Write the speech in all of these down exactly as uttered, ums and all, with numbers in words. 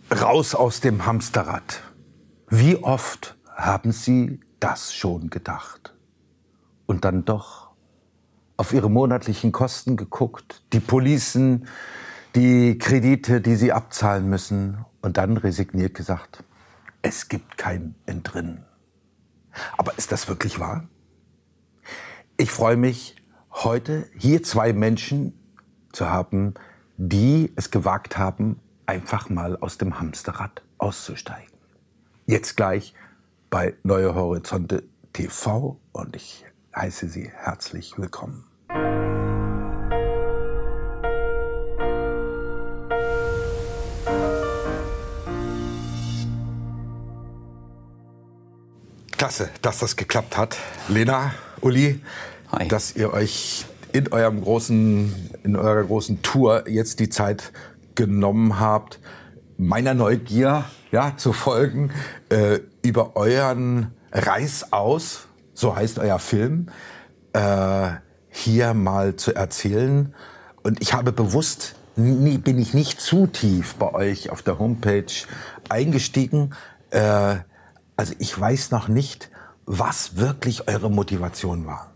Raus aus dem Hamsterrad. Wie oft haben Sie das schon gedacht? Und dann doch auf Ihre monatlichen Kosten geguckt, die Policen, die Kredite, die Sie abzahlen müssen und dann resigniert gesagt, es gibt kein Entrinnen. Aber ist das wirklich wahr? Ich freue mich, heute hier zwei Menschen zu haben, die es gewagt haben, einfach mal aus dem Hamsterrad auszusteigen. Jetzt gleich bei Neue Horizonte T V und ich heiße Sie herzlich willkommen. Klasse, dass das geklappt hat. Lena, Uli, Hi. Dass ihr euch in eurem großen, in eurer großen Tour jetzt die Zeit genommen habt, meiner Neugier ja, zu folgen, äh, über euren Reißaus, so heißt euer Film, äh, hier mal zu erzählen. Und ich habe bewusst, nie, bin ich nicht zu tief bei euch auf der Homepage eingestiegen. Äh, also ich weiß noch nicht, was wirklich eure Motivation war.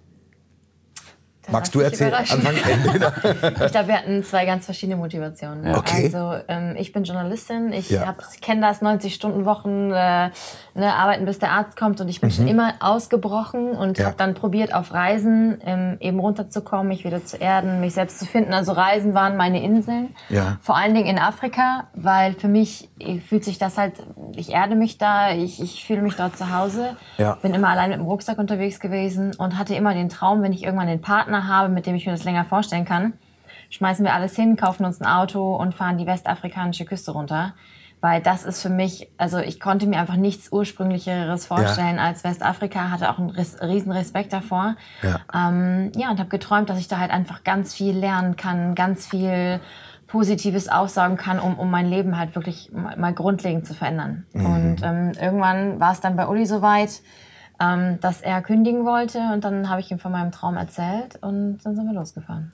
Das Magst du erzählen? Anfang? Ich glaube, wir hatten zwei ganz verschiedene Motivationen. Ja. Okay. Also ähm, ich bin Journalistin, ich, Ja. ich kenne das, neunzig-Stunden-Wochen, äh, ne, arbeiten bis der Arzt kommt und ich bin Mhm. schon immer ausgebrochen und Ja. habe dann probiert, auf Reisen ähm, eben runterzukommen, mich wieder zu erden, mich selbst zu finden. Also Reisen waren meine Inseln, Ja. vor allen Dingen in Afrika, weil für mich fühlt sich das halt, ich erde mich da, ich, ich fühle mich dort zu Hause, Ja. bin immer allein mit dem Rucksack unterwegs gewesen und hatte immer den Traum, wenn ich irgendwann den Partner habe, mit dem ich mir das länger vorstellen kann, schmeißen wir alles hin, kaufen uns ein Auto und fahren die westafrikanische Küste runter. Weil das ist für mich, also ich konnte mir einfach nichts Ursprünglicheres vorstellen ja. als Westafrika, hatte auch einen riesen Respekt davor. Ja, ähm, ja und habe geträumt, dass ich da halt einfach ganz viel lernen kann, ganz viel Positives aufsaugen kann, um, um mein Leben halt wirklich mal, mal grundlegend zu verändern. Mhm. Und ähm, irgendwann war es dann bei Uli soweit, ähm, dass er kündigen wollte und dann habe ich ihm von meinem Traum erzählt und dann sind wir losgefahren.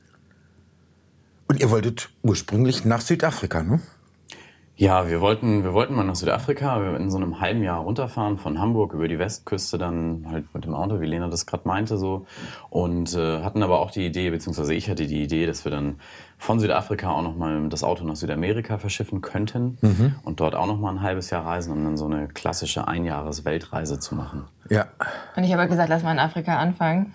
Und ihr wolltet ursprünglich nach Südafrika, ne? Ja, wir wollten, wir wollten mal nach Südafrika, wir in so einem halben Jahr runterfahren von Hamburg über die Westküste, dann halt mit dem Auto, wie Lena das gerade meinte, so. Und äh, hatten aber auch die Idee, beziehungsweise ich hatte die Idee, dass wir dann von Südafrika auch nochmal das Auto nach Südamerika verschiffen könnten mhm. und dort auch nochmal ein halbes Jahr reisen, um dann so eine klassische Einjahres-Weltreise zu machen. Ja. Und ich habe gesagt, lass mal in Afrika anfangen.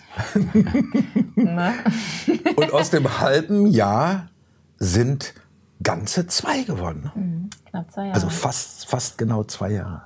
Ne? Und aus dem halben Jahr sind ganze zwei geworden. Mhm, knapp zwei Jahre. Also fast, fast genau zwei Jahre.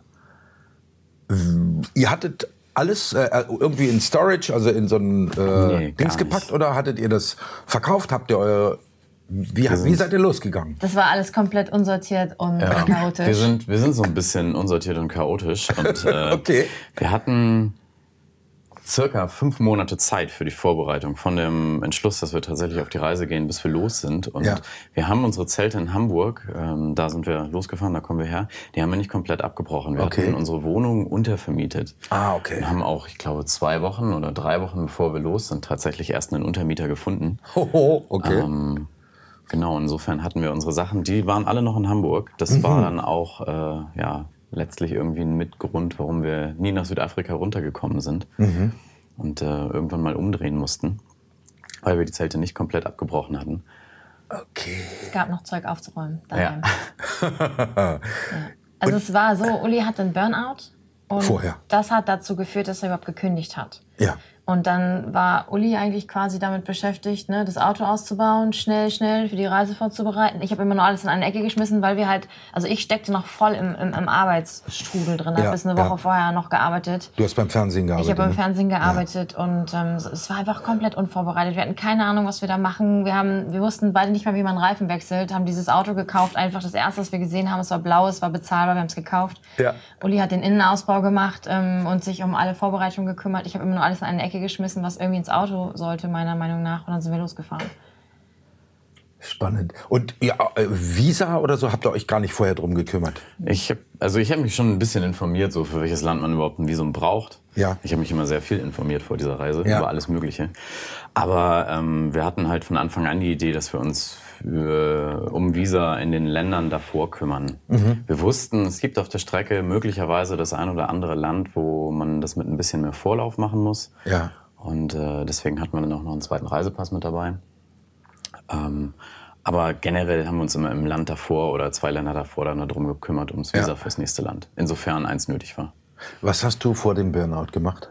Ihr hattet alles äh, irgendwie in Storage, also in so ein äh, Nee, Dings gar gepackt nicht. oder hattet ihr das verkauft? Habt ihr euer, wie, wie seid ihr losgegangen? Das war alles komplett unsortiert und Ja. chaotisch. Wir sind, wir sind so ein bisschen unsortiert und chaotisch. Und, äh, Okay. Wir hatten circa fünf Monate Zeit für die Vorbereitung von dem Entschluss, dass wir tatsächlich auf die Reise gehen, bis wir los sind. Und Ja. wir haben unsere Zelte in Hamburg, ähm, da sind wir losgefahren, da kommen wir her, die haben wir nicht komplett abgebrochen. Wir Okay. hatten unsere Wohnung untervermietet. Ah, okay. Wir haben auch, ich glaube, zwei Wochen oder drei Wochen bevor wir los sind, tatsächlich erst einen Untermieter gefunden. Hoho, okay. Ähm, genau, insofern hatten wir unsere Sachen, die waren alle noch in Hamburg. Das Mhm. war dann auch, äh, ja, letztlich irgendwie ein Mitgrund, warum wir nie nach Südafrika runtergekommen sind Mhm. und äh, irgendwann mal umdrehen mussten, weil wir die Zelte nicht komplett abgebrochen hatten. Okay. Es gab noch Zeug aufzuräumen daheim. Ja. Ja. Also es war so, Uli hatte einen Burnout und Vorher. das hat dazu geführt, dass er überhaupt gekündigt hat. Ja. Und dann war Uli eigentlich quasi damit beschäftigt, ne, das Auto auszubauen, schnell, schnell für die Reise vorzubereiten. Ich habe immer nur alles in eine Ecke geschmissen, weil wir halt, also ich steckte noch voll im, im, im Arbeitsstrudel drin, Ja, habe bis eine Woche ja. vorher noch gearbeitet. Du hast beim Fernsehen Ich gearbeitet. habe beim ne? Fernsehen gearbeitet und ähm, es war einfach komplett unvorbereitet. Wir hatten keine Ahnung, was wir da machen. Wir, haben, wir wussten beide nicht mal, wie man einen Reifen wechselt, haben dieses Auto gekauft. Einfach das Erste, was wir gesehen haben, es war blau, es war bezahlbar, wir haben es gekauft. Ja. Uli hat den Innenausbau gemacht ähm, und sich um alle Vorbereitungen gekümmert. Ich habe immer nur alles in eine Ecke geschmissen, was irgendwie ins Auto sollte, meiner Meinung nach. Und dann sind wir losgefahren. Spannend. Und ja, äh, Visa oder so habt ihr euch gar nicht vorher drum gekümmert? Ich hab, also ich habe mich schon ein bisschen informiert, so für welches Land man überhaupt ein Visum braucht. Ja. Ich habe mich immer sehr viel informiert vor dieser Reise, Ja. über alles Mögliche. Aber ähm, wir hatten halt von Anfang an die Idee, dass wir uns für, um Visa in den Ländern davor kümmern. Mhm. Wir wussten, es gibt auf der Strecke möglicherweise das ein oder andere Land, wo man das mit ein bisschen mehr Vorlauf machen muss. Ja. Und äh, deswegen hat man dann auch noch einen zweiten Reisepass mit dabei. Ähm, aber generell haben wir uns immer im Land davor oder zwei Länder davor dann darum gekümmert, ums Visa ja. fürs nächste Land. Insofern eins nötig war. Was hast du vor dem Burnout gemacht?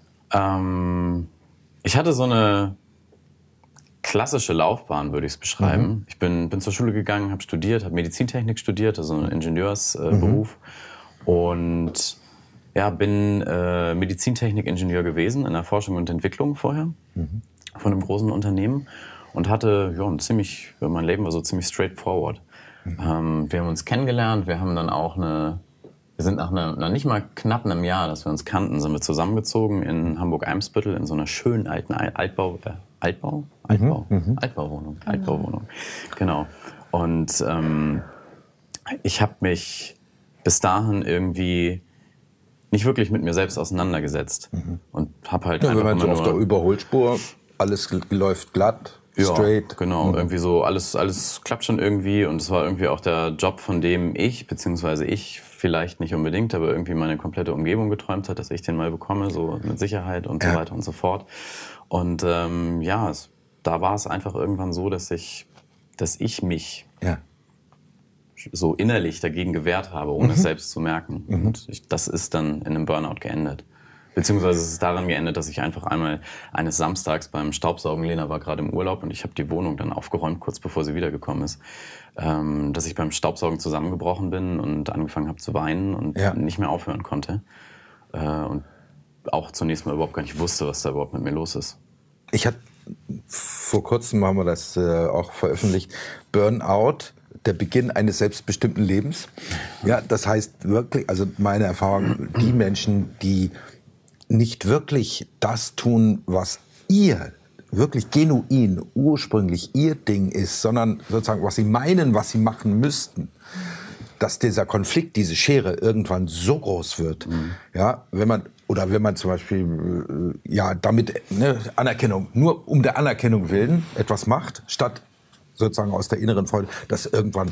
Ähm, ich hatte so eine klassische Laufbahn, würde ich es beschreiben. Mhm. Ich bin, bin zur Schule gegangen, habe studiert, habe Medizintechnik studiert, also einen Ingenieursberuf. Äh, mhm. Und ja, bin äh, Medizintechnik-Ingenieur gewesen in der Forschung und Entwicklung vorher mhm. von einem großen Unternehmen und hatte ja, ein ziemlich, mein Leben war so ziemlich straightforward. Mhm. Ähm, wir haben uns kennengelernt, wir haben dann auch eine, wir sind nach, einer, nach nicht mal knapp einem Jahr, dass wir uns kannten, sind wir zusammengezogen in Hamburg-Eimsbüttel in so einer schönen alten Altbau, äh, Altbau? Altbau? Mhm. Altbauwohnung. Genau. Altbauwohnung. Genau. Und ähm, ich habe mich bis dahin irgendwie nicht wirklich mit mir selbst auseinandergesetzt. Mhm. Und habe halt ja, einfach wenn man so nur auf der Überholspur, alles läuft glatt, ja, straight. Genau, mhm. irgendwie so, alles, alles klappt schon irgendwie. Und es war irgendwie auch der Job, von dem ich, beziehungsweise ich vielleicht nicht unbedingt, aber irgendwie meine komplette Umgebung geträumt hat, dass ich den mal bekomme, so mit Sicherheit und ja. so weiter und so fort. Und ähm, ja, es, da war es einfach irgendwann so, dass ich, dass ich mich ja. so innerlich dagegen gewehrt habe, ohne mhm. es selbst zu merken. Mhm. Und ich, das ist dann in einem Burnout geendet. Beziehungsweise es ist daran geendet, dass ich einfach einmal eines Samstags beim Staubsaugen, Lena war gerade im Urlaub und ich habe die Wohnung dann aufgeräumt, kurz bevor sie wiedergekommen ist, ähm, dass ich beim Staubsaugen zusammengebrochen bin und angefangen habe zu weinen und ja. nicht mehr aufhören konnte. Äh, und auch zunächst mal überhaupt gar nicht wusste, was da überhaupt mit mir los ist. Ich hatte vor kurzem, haben wir das äh, auch veröffentlicht, Burnout, der Beginn eines selbstbestimmten Lebens. Ja, das heißt wirklich, also meine Erfahrung, die Menschen, die nicht wirklich das tun, was ihr wirklich genuin, ursprünglich ihr Ding ist, sondern sozusagen, was sie meinen, was sie machen müssten, dass dieser Konflikt, diese Schere irgendwann so groß wird, mhm. ja, wenn man oder wenn man zum Beispiel ja damit ne, Anerkennung nur um der Anerkennung willen etwas macht, statt sozusagen aus der inneren Freude, dass irgendwann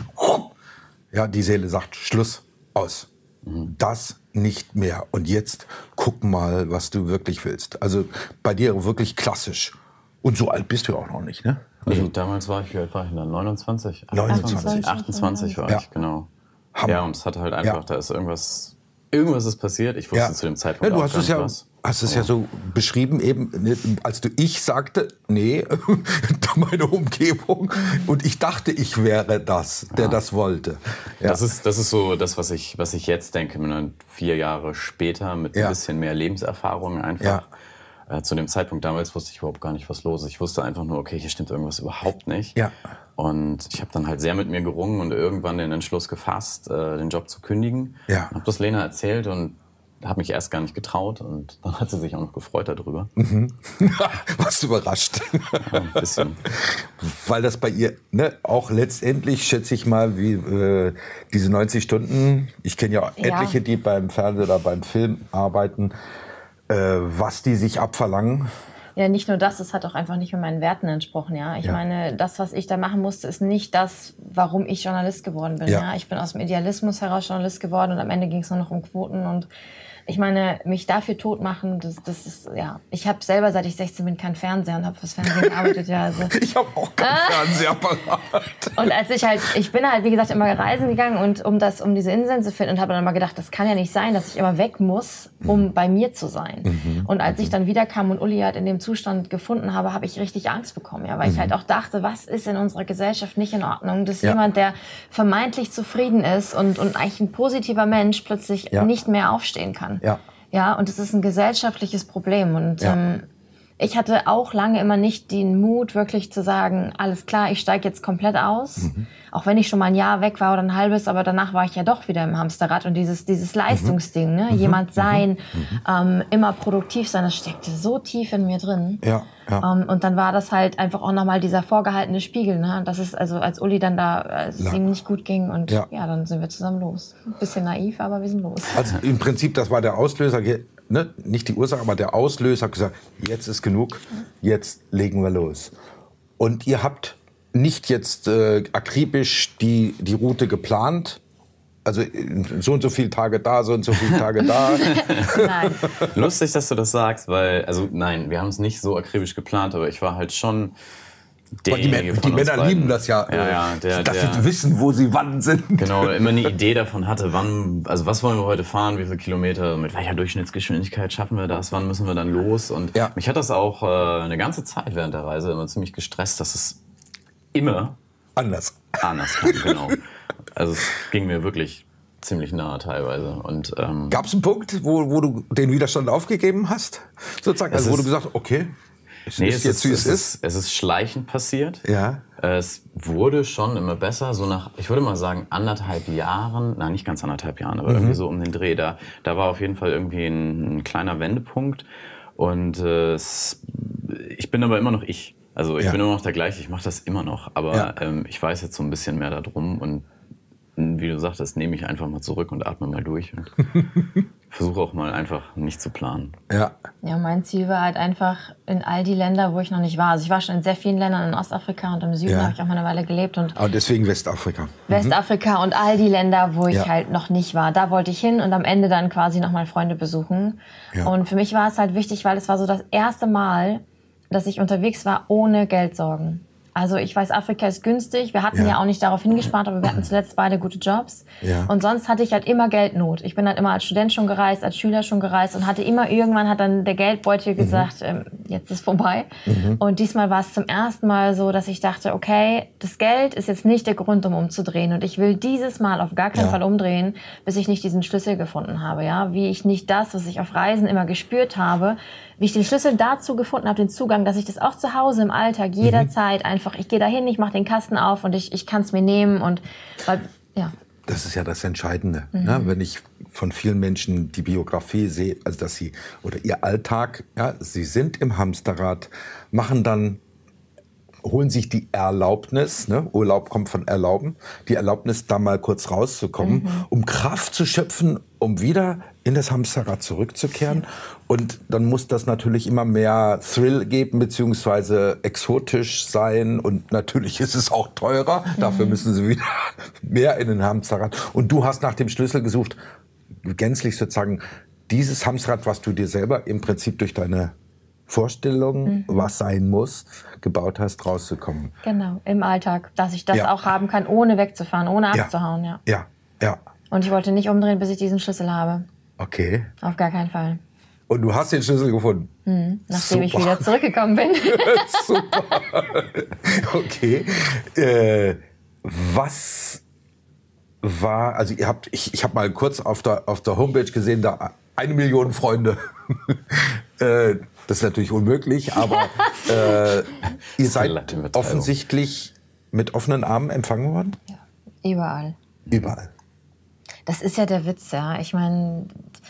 ja die Seele sagt Schluss aus, mhm. das nicht mehr und jetzt guck mal, was du wirklich willst. Also bei dir wirklich klassisch und so alt bist du auch noch nicht, ne? Also nee, damals war ich, wie alt war ich denn? neunundzwanzig? neunundzwanzig. achtundzwanzig war ja. ich, genau. Hammer. Ja, und es hatte halt einfach, ja. da ist irgendwas, irgendwas ist passiert. Ich wusste ja. zu dem Zeitpunkt ja, du auch hast gar es nicht ja, was. hast es ja so beschrieben, eben, als du ich sagte, nee, meine Umgebung. Und ich dachte, ich wäre das, der ja. das wollte. Ja. Das ist, das ist so das, was ich, was ich jetzt denke, vier Jahre später mit ja. ein bisschen mehr Lebenserfahrung einfach. Ja. Äh, zu dem Zeitpunkt damals wusste ich überhaupt gar nicht, was los ist. Ich wusste einfach nur, okay, hier stimmt irgendwas überhaupt nicht. Ja. Und ich habe dann halt sehr mit mir gerungen und irgendwann den Entschluss gefasst, äh, den Job zu kündigen. Ja. Habe das Lena erzählt und habe mich erst gar nicht getraut und dann hat sie sich auch noch gefreut darüber. Mhm. Warst du überrascht? Ja, ein bisschen. Weil das bei ihr ne, auch letztendlich, schätze ich mal, wie äh, diese neunzig Stunden, ich kenne ja, ja etliche, die beim Fernsehen oder beim Film arbeiten, äh, was die sich abverlangen. Ja, nicht nur das, es hat auch einfach nicht mehr meinen Werten entsprochen. Ja, ich ja. meine, das, was ich da machen musste, ist nicht das, warum ich Journalist geworden bin. Ja. Ja, ich bin aus dem Idealismus heraus Journalist geworden und am Ende ging es nur noch um Quoten und ich meine, mich dafür tot machen, das, das ist, ja. Ich habe selber, seit ich sechzehn bin, keinen Fernseher und habe fürs Fernsehen gearbeitet. Ja, also. Ich habe auch keinen Fernsehapparat. Und als ich halt, ich bin halt, wie gesagt, immer reisen gegangen und um das, um diese Inseln zu finden und habe dann mal gedacht, das kann ja nicht sein, dass ich immer weg muss, um mhm. bei mir zu sein. Mhm. Und als ich dann wiederkam und Uli halt in dem Zustand gefunden habe, habe ich richtig Angst bekommen, ja, weil mhm. ich halt auch dachte, was ist in unserer Gesellschaft nicht in Ordnung, dass ja. jemand, der vermeintlich zufrieden ist und, und eigentlich ein positiver Mensch, plötzlich ja. nicht mehr aufstehen kann. Ja. Ja, und es ist ein gesellschaftliches Problem. Und ja. ähm, ich hatte auch lange immer nicht den Mut, wirklich zu sagen, alles klar, ich steige jetzt komplett aus. Mhm. Auch wenn ich schon mal ein Jahr weg war oder ein halbes, aber danach war ich ja doch wieder im Hamsterrad. Und dieses, dieses Leistungsding, ne? Mhm. Jemand sein, mhm. ähm, immer produktiv sein, das steckte so tief in mir drin. Ja, ja. Um, und dann war das halt einfach auch nochmal dieser vorgehaltene Spiegel. Ne? Das ist also, als Uli dann da, als es ihm nicht gut ging und ja. ja, dann sind wir zusammen los. Ein bisschen naiv, aber wir sind los. Also im Prinzip, das war der Auslöser, ne? Nicht die Ursache, aber der Auslöser hat gesagt, jetzt ist genug, jetzt legen wir los. Und ihr habt nicht jetzt äh, akribisch die, die Route geplant? Also so und so viele Tage da, so und so viele Tage da. Nein. Lustig, dass du das sagst, weil, also nein, wir haben es nicht so akribisch geplant, aber ich war halt schon die, Männer, die Männer beiden. lieben das ja, ja, ja der, dass der, sie wissen, wo sie wann sind. Genau, immer eine Idee davon hatte, wann, also was wollen wir heute fahren, wie viele Kilometer, mit welcher Durchschnittsgeschwindigkeit schaffen wir das, wann müssen wir dann los. Und ja. mich hat das auch äh, eine ganze Zeit während der Reise immer ziemlich gestresst, dass es immer anders, anders kam, genau. Also es ging mir wirklich ziemlich nahe teilweise. Und ähm, gab es einen Punkt, wo, wo du den Widerstand aufgegeben hast? Sozusagen, also wo du gesagt hast, okay, es nee, ist es jetzt, ist, wie es es ist. Es ist schleichend passiert. Ja. Es wurde schon immer besser, so nach, ich würde mal sagen, anderthalb Jahren, nein, nicht ganz anderthalb Jahren, aber mhm. irgendwie so um den Dreh. Da, da war auf jeden Fall irgendwie ein, ein kleiner Wendepunkt. Und äh, es, ich bin aber immer noch ich. Also ich ja. bin immer noch der gleiche, ich mache das immer noch. Aber ja. ähm, ich weiß jetzt so ein bisschen mehr darum und wie du sagtest, nehme ich einfach mal zurück und atme mal durch und versuche auch mal einfach nicht zu planen. Ja. Ja, mein Ziel war halt einfach in all die Länder, wo ich noch nicht war. Also ich war schon in sehr vielen Ländern in Ostafrika und im Süden ja. habe ich auch mal eine Weile gelebt. Und aber deswegen Westafrika. Westafrika mhm. und all die Länder, wo ich ja. halt noch nicht war. Da wollte ich hin und am Ende dann quasi nochmal Freunde besuchen. Ja. Und für mich war es halt wichtig, weil es war so das erste Mal, dass ich unterwegs war ohne Geldsorgen. Also ich weiß, Afrika ist günstig. Wir hatten ja, ja auch nicht darauf hingespart, aber wir hatten zuletzt beide gute Jobs. Ja. Und sonst hatte ich halt immer Geldnot. Ich bin halt immer als Student schon gereist, als Schüler schon gereist und hatte immer irgendwann hat dann der Geldbeutel gesagt, mhm. ähm, jetzt ist vorbei. Mhm. Und diesmal war es zum ersten Mal so, dass ich dachte, okay, das Geld ist jetzt nicht der Grund, um umzudrehen. Und ich will dieses Mal auf gar keinen ja. Fall umdrehen, bis ich nicht diesen Schlüssel gefunden habe. Ja, wie ich nicht das, was ich auf Reisen immer gespürt habe, wie ich den Schlüssel dazu gefunden habe, den Zugang, dass ich das auch zu Hause im Alltag jederzeit mhm. einfach, ich gehe da hin, ich mache den Kasten auf und ich, ich kann es mir nehmen und weil, ja. Das ist ja das Entscheidende, mhm. ne? Wenn ich von vielen Menschen die Biografie sehe, also dass sie, oder ihr Alltag, ja, sie sind im Hamsterrad, machen dann, holen sich die Erlaubnis, ne? Urlaub kommt von erlauben, die Erlaubnis, da mal kurz rauszukommen, mhm. um Kraft zu schöpfen, um wieder in das Hamsterrad zurückzukehren. Und dann muss das natürlich immer mehr Thrill geben, beziehungsweise exotisch sein. Und natürlich ist es auch teurer. Mhm. Dafür müssen sie wieder mehr in den Hamsterrad. Und du hast nach dem Schlüssel gesucht, gänzlich sozusagen dieses Hamsterrad, was du dir selber im Prinzip durch deine Vorstellung, mhm. was sein muss, gebaut hast, rauszukommen. Genau, im Alltag, dass ich das ja. auch haben kann, ohne wegzufahren, ohne ja. abzuhauen. Ja. ja, ja. Und ich wollte nicht umdrehen, bis ich diesen Schlüssel habe. Okay. Auf gar keinen Fall. Und du hast den Schlüssel gefunden? Mhm, nachdem Super. ich wieder zurückgekommen bin. Super. Okay. Äh, was war, also ihr habt, ich, ich habe mal kurz auf der, auf der Homepage gesehen, da eine Million Freunde. äh, das ist natürlich unmöglich, aber äh, ihr seid offensichtlich mit offenen Armen empfangen worden? Ja, überall. Überall. Das ist ja der Witz, ja. Ich meine,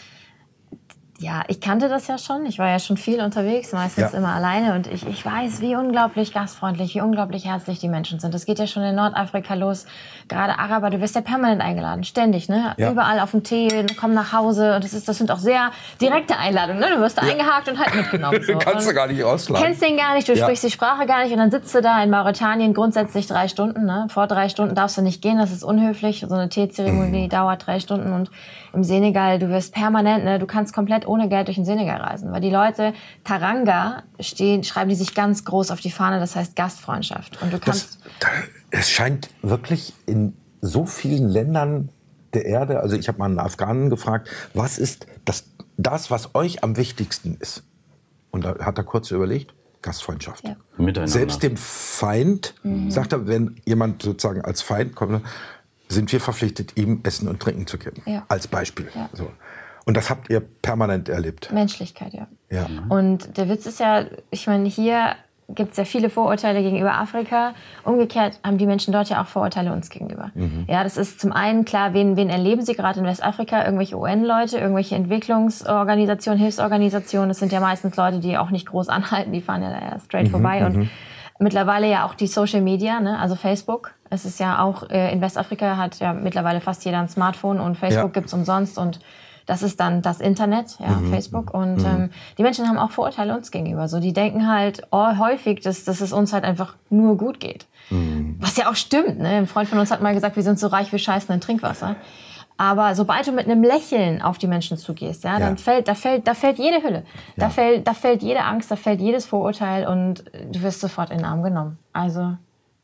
ja, ich kannte das ja schon. Ich war ja schon viel unterwegs, meistens ja. immer alleine. Und ich, ich weiß, wie unglaublich gastfreundlich, wie unglaublich herzlich die Menschen sind. Das geht ja schon in Nordafrika los. Gerade Araber, du wirst ja permanent eingeladen, ständig, ne? Ja. Überall auf dem Tee, komm nach Hause. Und das, ist, das sind auch sehr direkte Einladungen, ne? Du wirst da ja. eingehakt und halt mitgenommen. So. Kannst du gar nicht ausladen. Kennst den gar nicht, du ja. sprichst die Sprache gar nicht. Und dann sitzt du da in Mauretanien grundsätzlich drei Stunden. Ne? Vor drei Stunden darfst du nicht gehen, das ist unhöflich. So eine Teezeremonie mhm. dauert drei Stunden. Und im Senegal, du wirst permanent, ne? Du kannst komplett ohne Geld durch den Senegal reisen. Weil die Leute, Taranga, stehen, schreiben die sich ganz groß auf die Fahne, das heißt Gastfreundschaft. Und du kannst... Das, es scheint wirklich in so vielen Ländern der Erde, also ich habe mal einen Afghanen gefragt, was ist das, das, was euch am wichtigsten ist? Und da hat er kurz überlegt, Gastfreundschaft. Ja. Miteinander. Selbst dem Feind, mhm. sagt er, wenn jemand sozusagen als Feind kommt, sind wir verpflichtet, ihm Essen und Trinken zu geben. Ja. Als Beispiel. Ja. So. Und das habt ihr permanent erlebt. Menschlichkeit, ja. ja. Und der Witz ist ja, ich meine, hier gibt es ja viele Vorurteile gegenüber Afrika. Umgekehrt haben die Menschen dort ja auch Vorurteile uns gegenüber. Mhm. Ja, das ist zum einen klar, wen, wen erleben sie gerade in Westafrika? Irgendwelche U N-Leute, irgendwelche Entwicklungsorganisationen, Hilfsorganisationen. Das sind ja meistens Leute, die auch nicht groß anhalten, die fahren ja da ja straight mhm, vorbei. Und mittlerweile ja auch die Social Media, ne? Also Facebook. Es ist ja auch, äh, in Westafrika hat ja mittlerweile fast jeder ein Smartphone und Facebook ja. gibt's umsonst und Das ist dann das Internet, ja, mhm. Facebook. Und mhm. ähm, die Menschen haben auch Vorurteile uns gegenüber. So, die denken halt oh, häufig, dass, dass es uns halt einfach nur gut geht. Mhm. Was ja auch stimmt. Ne? Ein Freund von uns hat mal gesagt, wir sind so reich, wir scheißen in Trinkwasser. Aber sobald du mit einem Lächeln auf die Menschen zugehst, ja, dann ja. fällt, da fällt, da fällt jede Hülle. Ja. Da fällt, da fällt jede Angst, da fällt jedes Vorurteil und du wirst sofort in den Arm genommen. Also.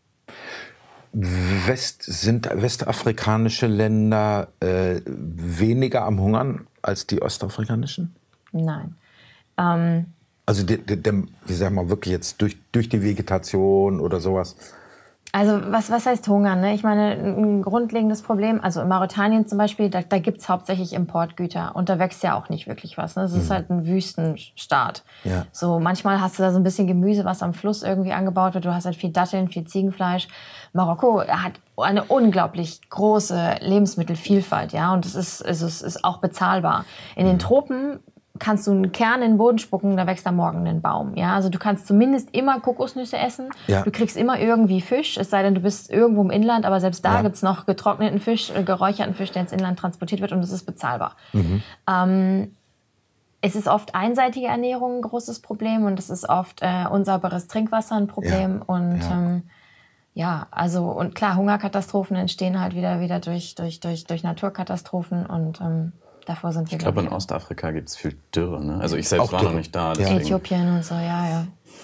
West, sind westafrikanische Länder äh, weniger am Hungern als die ostafrikanischen? Nein. Ähm, also, de, de, de, ich sag mal wirklich jetzt durch, durch die Vegetation oder sowas? Also was, was heißt Hunger? Ne? Ich meine, ein grundlegendes Problem, also in Mauretanien zum Beispiel, da, da gibt es hauptsächlich Importgüter und da wächst ja auch nicht wirklich was. Ne? Das ist mhm. halt ein Wüstenstaat. Ja. So, manchmal hast du da so ein bisschen Gemüse, was am Fluss irgendwie angebaut wird. Du hast halt viel Datteln, viel Ziegenfleisch. Marokko hat eine unglaublich große Lebensmittelvielfalt, ja, und es ist, es ist, ist auch bezahlbar. In mhm. den Tropen kannst du einen Kern in den Boden spucken, da wächst am Morgen ein Baum. Ja? Also du kannst zumindest immer Kokosnüsse essen. Ja. Du kriegst immer irgendwie Fisch, es sei denn, du bist irgendwo im Inland, aber selbst da ja. gibt's noch getrockneten Fisch, äh, geräucherten Fisch, der ins Inland transportiert wird und es ist bezahlbar. Mhm. Ähm, es ist oft einseitige Ernährung ein großes Problem und es ist oft äh, unsauberes Trinkwasser ein Problem. Ja. Und ja. Ähm, ja, also und klar, Hungerkatastrophen entstehen halt wieder, wieder durch, durch, durch, durch Naturkatastrophen und ähm, davor sind wir. Ich glaube, in Ostafrika gibt es viel Dürre. Ne? Also ich selbst auch war Dürre. noch nicht da. Deswegen. Äthiopien und so, ja, ja.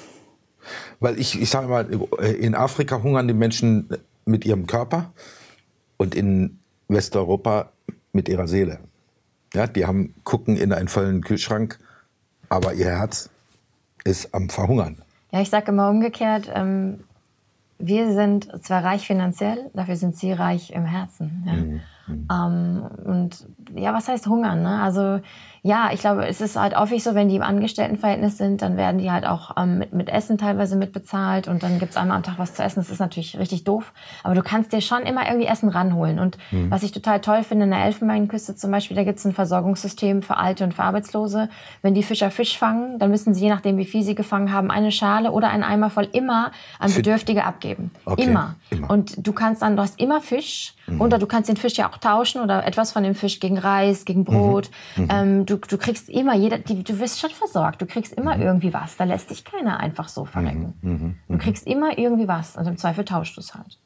Weil ich, ich sage mal, in Afrika hungern die Menschen mit ihrem Körper und in Westeuropa mit ihrer Seele. Ja, die haben, gucken in einen vollen Kühlschrank, aber ihr Herz ist am Verhungern. Ja, ich sage immer umgekehrt, ähm, wir sind zwar reich finanziell, dafür sind sie reich im Herzen. Ja? Mhm. Mhm. Ähm, und ja, was heißt hungern? Ne? Also ja, ich glaube, es ist halt häufig so, wenn die im Angestelltenverhältnis sind, dann werden die halt auch ähm, mit, mit Essen teilweise mitbezahlt und dann gibt's einmal am Tag was zu essen. Das ist natürlich richtig doof, aber du kannst dir schon immer irgendwie Essen ranholen. Und mhm. was ich total toll finde, in der Elfenbeinküste zum Beispiel, da gibt's ein Versorgungssystem für Alte und für Arbeitslose. Wenn die Fischer Fisch fangen, dann müssen sie, je nachdem wie viel sie gefangen haben, eine Schale oder einen Eimer voll immer an Bedürftige abgeben. Okay. Immer. immer. Und du kannst dann, du hast immer Fisch mhm. oder du kannst den Fisch ja auch tauschen oder etwas von dem Fisch gegen Reis, gegen Brot. Mhm. Ähm, du, du kriegst immer, jeder, die, du wirst schon versorgt. Du kriegst immer mhm. irgendwie was. Da lässt dich keiner einfach so verrecken. Mhm. Mhm. Du kriegst immer irgendwie was und im Zweifel tauschst du es halt.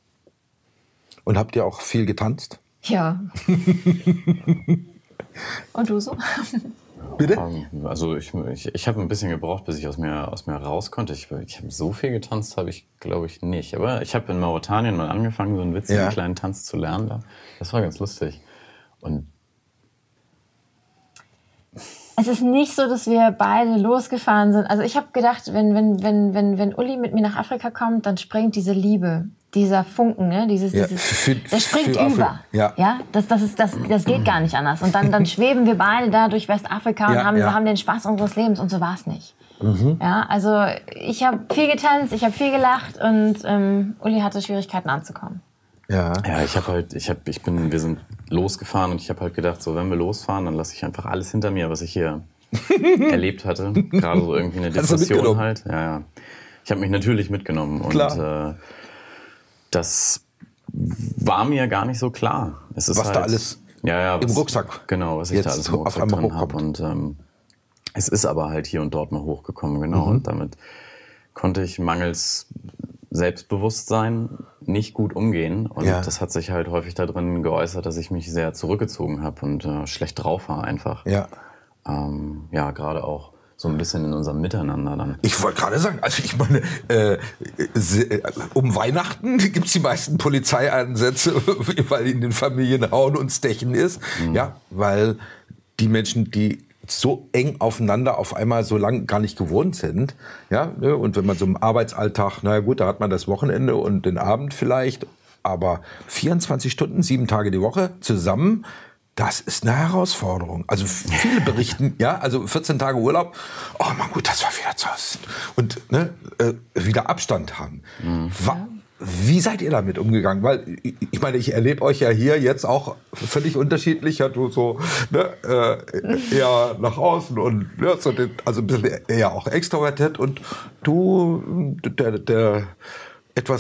Und habt ihr auch viel getanzt? Ja. Und du so? Bitte? Also ich, ich, ich habe ein bisschen gebraucht, bis ich aus mir, aus mir raus konnte. Ich, ich habe so viel getanzt, habe ich glaube ich nicht. Aber ich habe in Mauretanien mal angefangen, so einen witzigen ja. kleinen Tanz zu lernen. Da. Das war ganz lustig. Und es ist nicht so, dass wir beide losgefahren sind. Also ich habe gedacht, wenn, wenn, wenn, wenn, wenn Uli mit mir nach Afrika kommt, dann springt diese Liebe, dieser Funken, ne? Dieses, ja, dieses, für, der springt über. Ja. Ja? Das, das, ist, das, das geht gar nicht anders. Und dann, dann schweben wir beide da durch Westafrika und ja, haben, ja. haben den Spaß unseres Lebens. Und so war es nicht. Mhm. Ja, also ich habe viel getanzt, ich habe viel gelacht und ähm, Uli hatte Schwierigkeiten anzukommen. Ja, ja, ich habe halt, ich habe, ich bin, wir sind losgefahren und ich habe halt gedacht, so wenn wir losfahren, dann lasse ich einfach alles hinter mir, was ich hier erlebt hatte. Gerade so irgendwie eine Depression halt. Ja, ja. Ich habe mich natürlich mitgenommen und äh, das war mir gar nicht so klar. Es ist was halt, da alles ja, ja, im was, Rucksack. Genau, was ich jetzt da alles im Rucksack drin habe. Und ähm, es ist aber halt hier und dort mal hochgekommen, genau. Mhm. Und damit konnte ich mangels Selbstbewusstsein nicht gut umgehen. Und ja. das hat sich halt häufig darin geäußert, dass ich mich sehr zurückgezogen habe und äh, schlecht drauf war einfach. Ja. Ähm, ja, gerade auch so ein bisschen in unserem Miteinander dann. Ich wollte gerade sagen, also ich meine, äh, um Weihnachten gibt es die meisten Polizeieinsätze, weil in den Familien Hauen und Stechen ist. Mhm. Ja, weil die Menschen, die so eng aufeinander auf einmal so lang gar nicht gewohnt sind. Ja, ne? Und wenn man so im Arbeitsalltag, na gut, da hat man das Wochenende und den Abend vielleicht, aber vierundzwanzig Stunden, sieben Tage die Woche zusammen, das ist eine Herausforderung. Also viele berichten, ja, also vierzehn Tage Urlaub, oh mein gut, das war wieder zu Hause. Und ne, äh, wieder Abstand haben. Mhm. Wa- Wie seid ihr damit umgegangen? Weil ich meine, ich erlebe euch ja hier jetzt auch völlig unterschiedlich. Ja, du so ne, äh, eher nach außen und ja, so den, also ein bisschen eher auch extrovertiert und du der, der etwas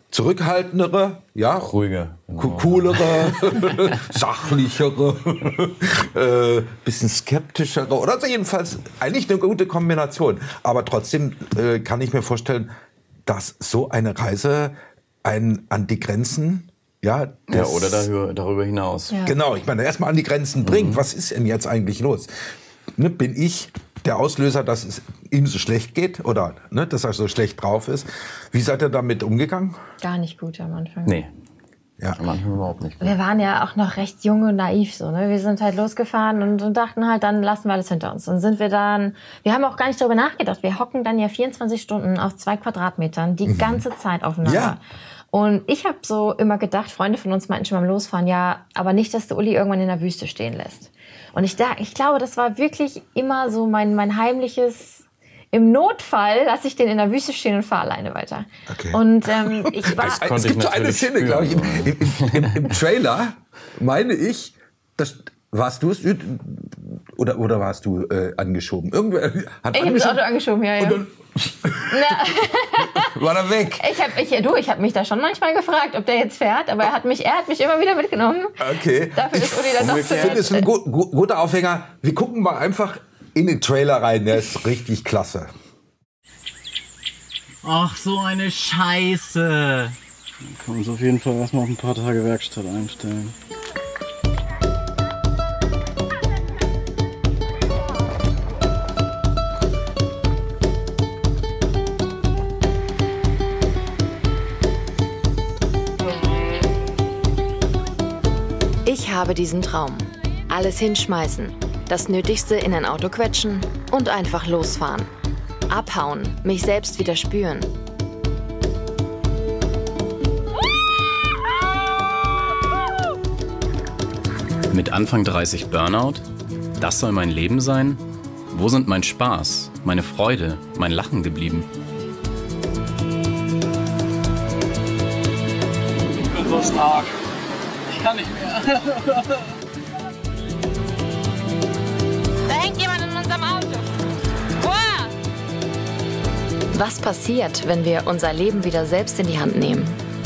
zurückhaltendere, ja, Ruhiger. co- coolere, sachlichere, äh, bisschen skeptischere oder also jedenfalls eigentlich eine gute Kombination. Aber trotzdem äh, kann ich mir vorstellen, dass so eine Reise einen an die Grenzen, ja, Ja, des- oder darüber, darüber hinaus. Ja. genau, ich meine, erstmal an die Grenzen bringt. Was ist denn jetzt eigentlich los? Ne, bin ich der Auslöser, dass es ihm so schlecht geht oder ne, dass er so schlecht drauf ist? Wie seid ihr damit umgegangen? Gar nicht gut am Anfang. Nee, Ja. am Anfang überhaupt nicht. Wir waren ja auch noch recht jung und naiv so, ne? Wir sind halt losgefahren und, und dachten halt, dann lassen wir alles hinter uns. Und sind wir dann, wir haben auch gar nicht darüber nachgedacht. Wir hocken dann ja vierundzwanzig Stunden auf zwei Quadratmetern die ganze Zeit aufeinander. Ja. Und ich habe so immer gedacht, Freunde von uns meinten schon beim Losfahren, ja, aber nicht, dass du Uli irgendwann in der Wüste stehen lässt. Und ich, da, ich glaube, das war wirklich immer so mein, mein heimliches, im Notfall lasse ich den in der Wüste stehen und fahre alleine weiter. Okay. Und ähm, ich war... Es, konnte es ich gibt so eine natürlich Szene, glaube ich, im, spüren. im, im, im Trailer, meine ich, das, warst du es oder, oder warst du äh, angeschoben? Irgendwer hat Ich habe das Auto angeschoben, ja, ja. und dann Na, war er weg. ich habe ich, du, ich hab mich da schon manchmal gefragt, ob der jetzt fährt, aber er hat mich, er hat mich immer wieder mitgenommen. Okay. Dafür ist Uli dann doch Ich zu finde es ein gut, gut, guter Aufhänger. Wir gucken mal einfach in den Trailer rein. Der ist richtig klasse. Ach, so eine Scheiße. Dann können wir uns auf jeden Fall erstmal auf ein paar Tage Werkstatt einstellen. Ich habe diesen Traum. Alles hinschmeißen, das Nötigste in ein Auto quetschen und einfach losfahren. Abhauen, mich selbst wieder spüren. Mit Anfang dreißig Burnout? Das soll mein Leben sein? Wo sind mein Spaß, meine Freude, mein Lachen geblieben? Ich bin so stark. Ich kann nicht mehr. Da hängt jemand in unserem Auto. Boah! Was passiert, wenn wir unser Leben wieder selbst in die Hand nehmen?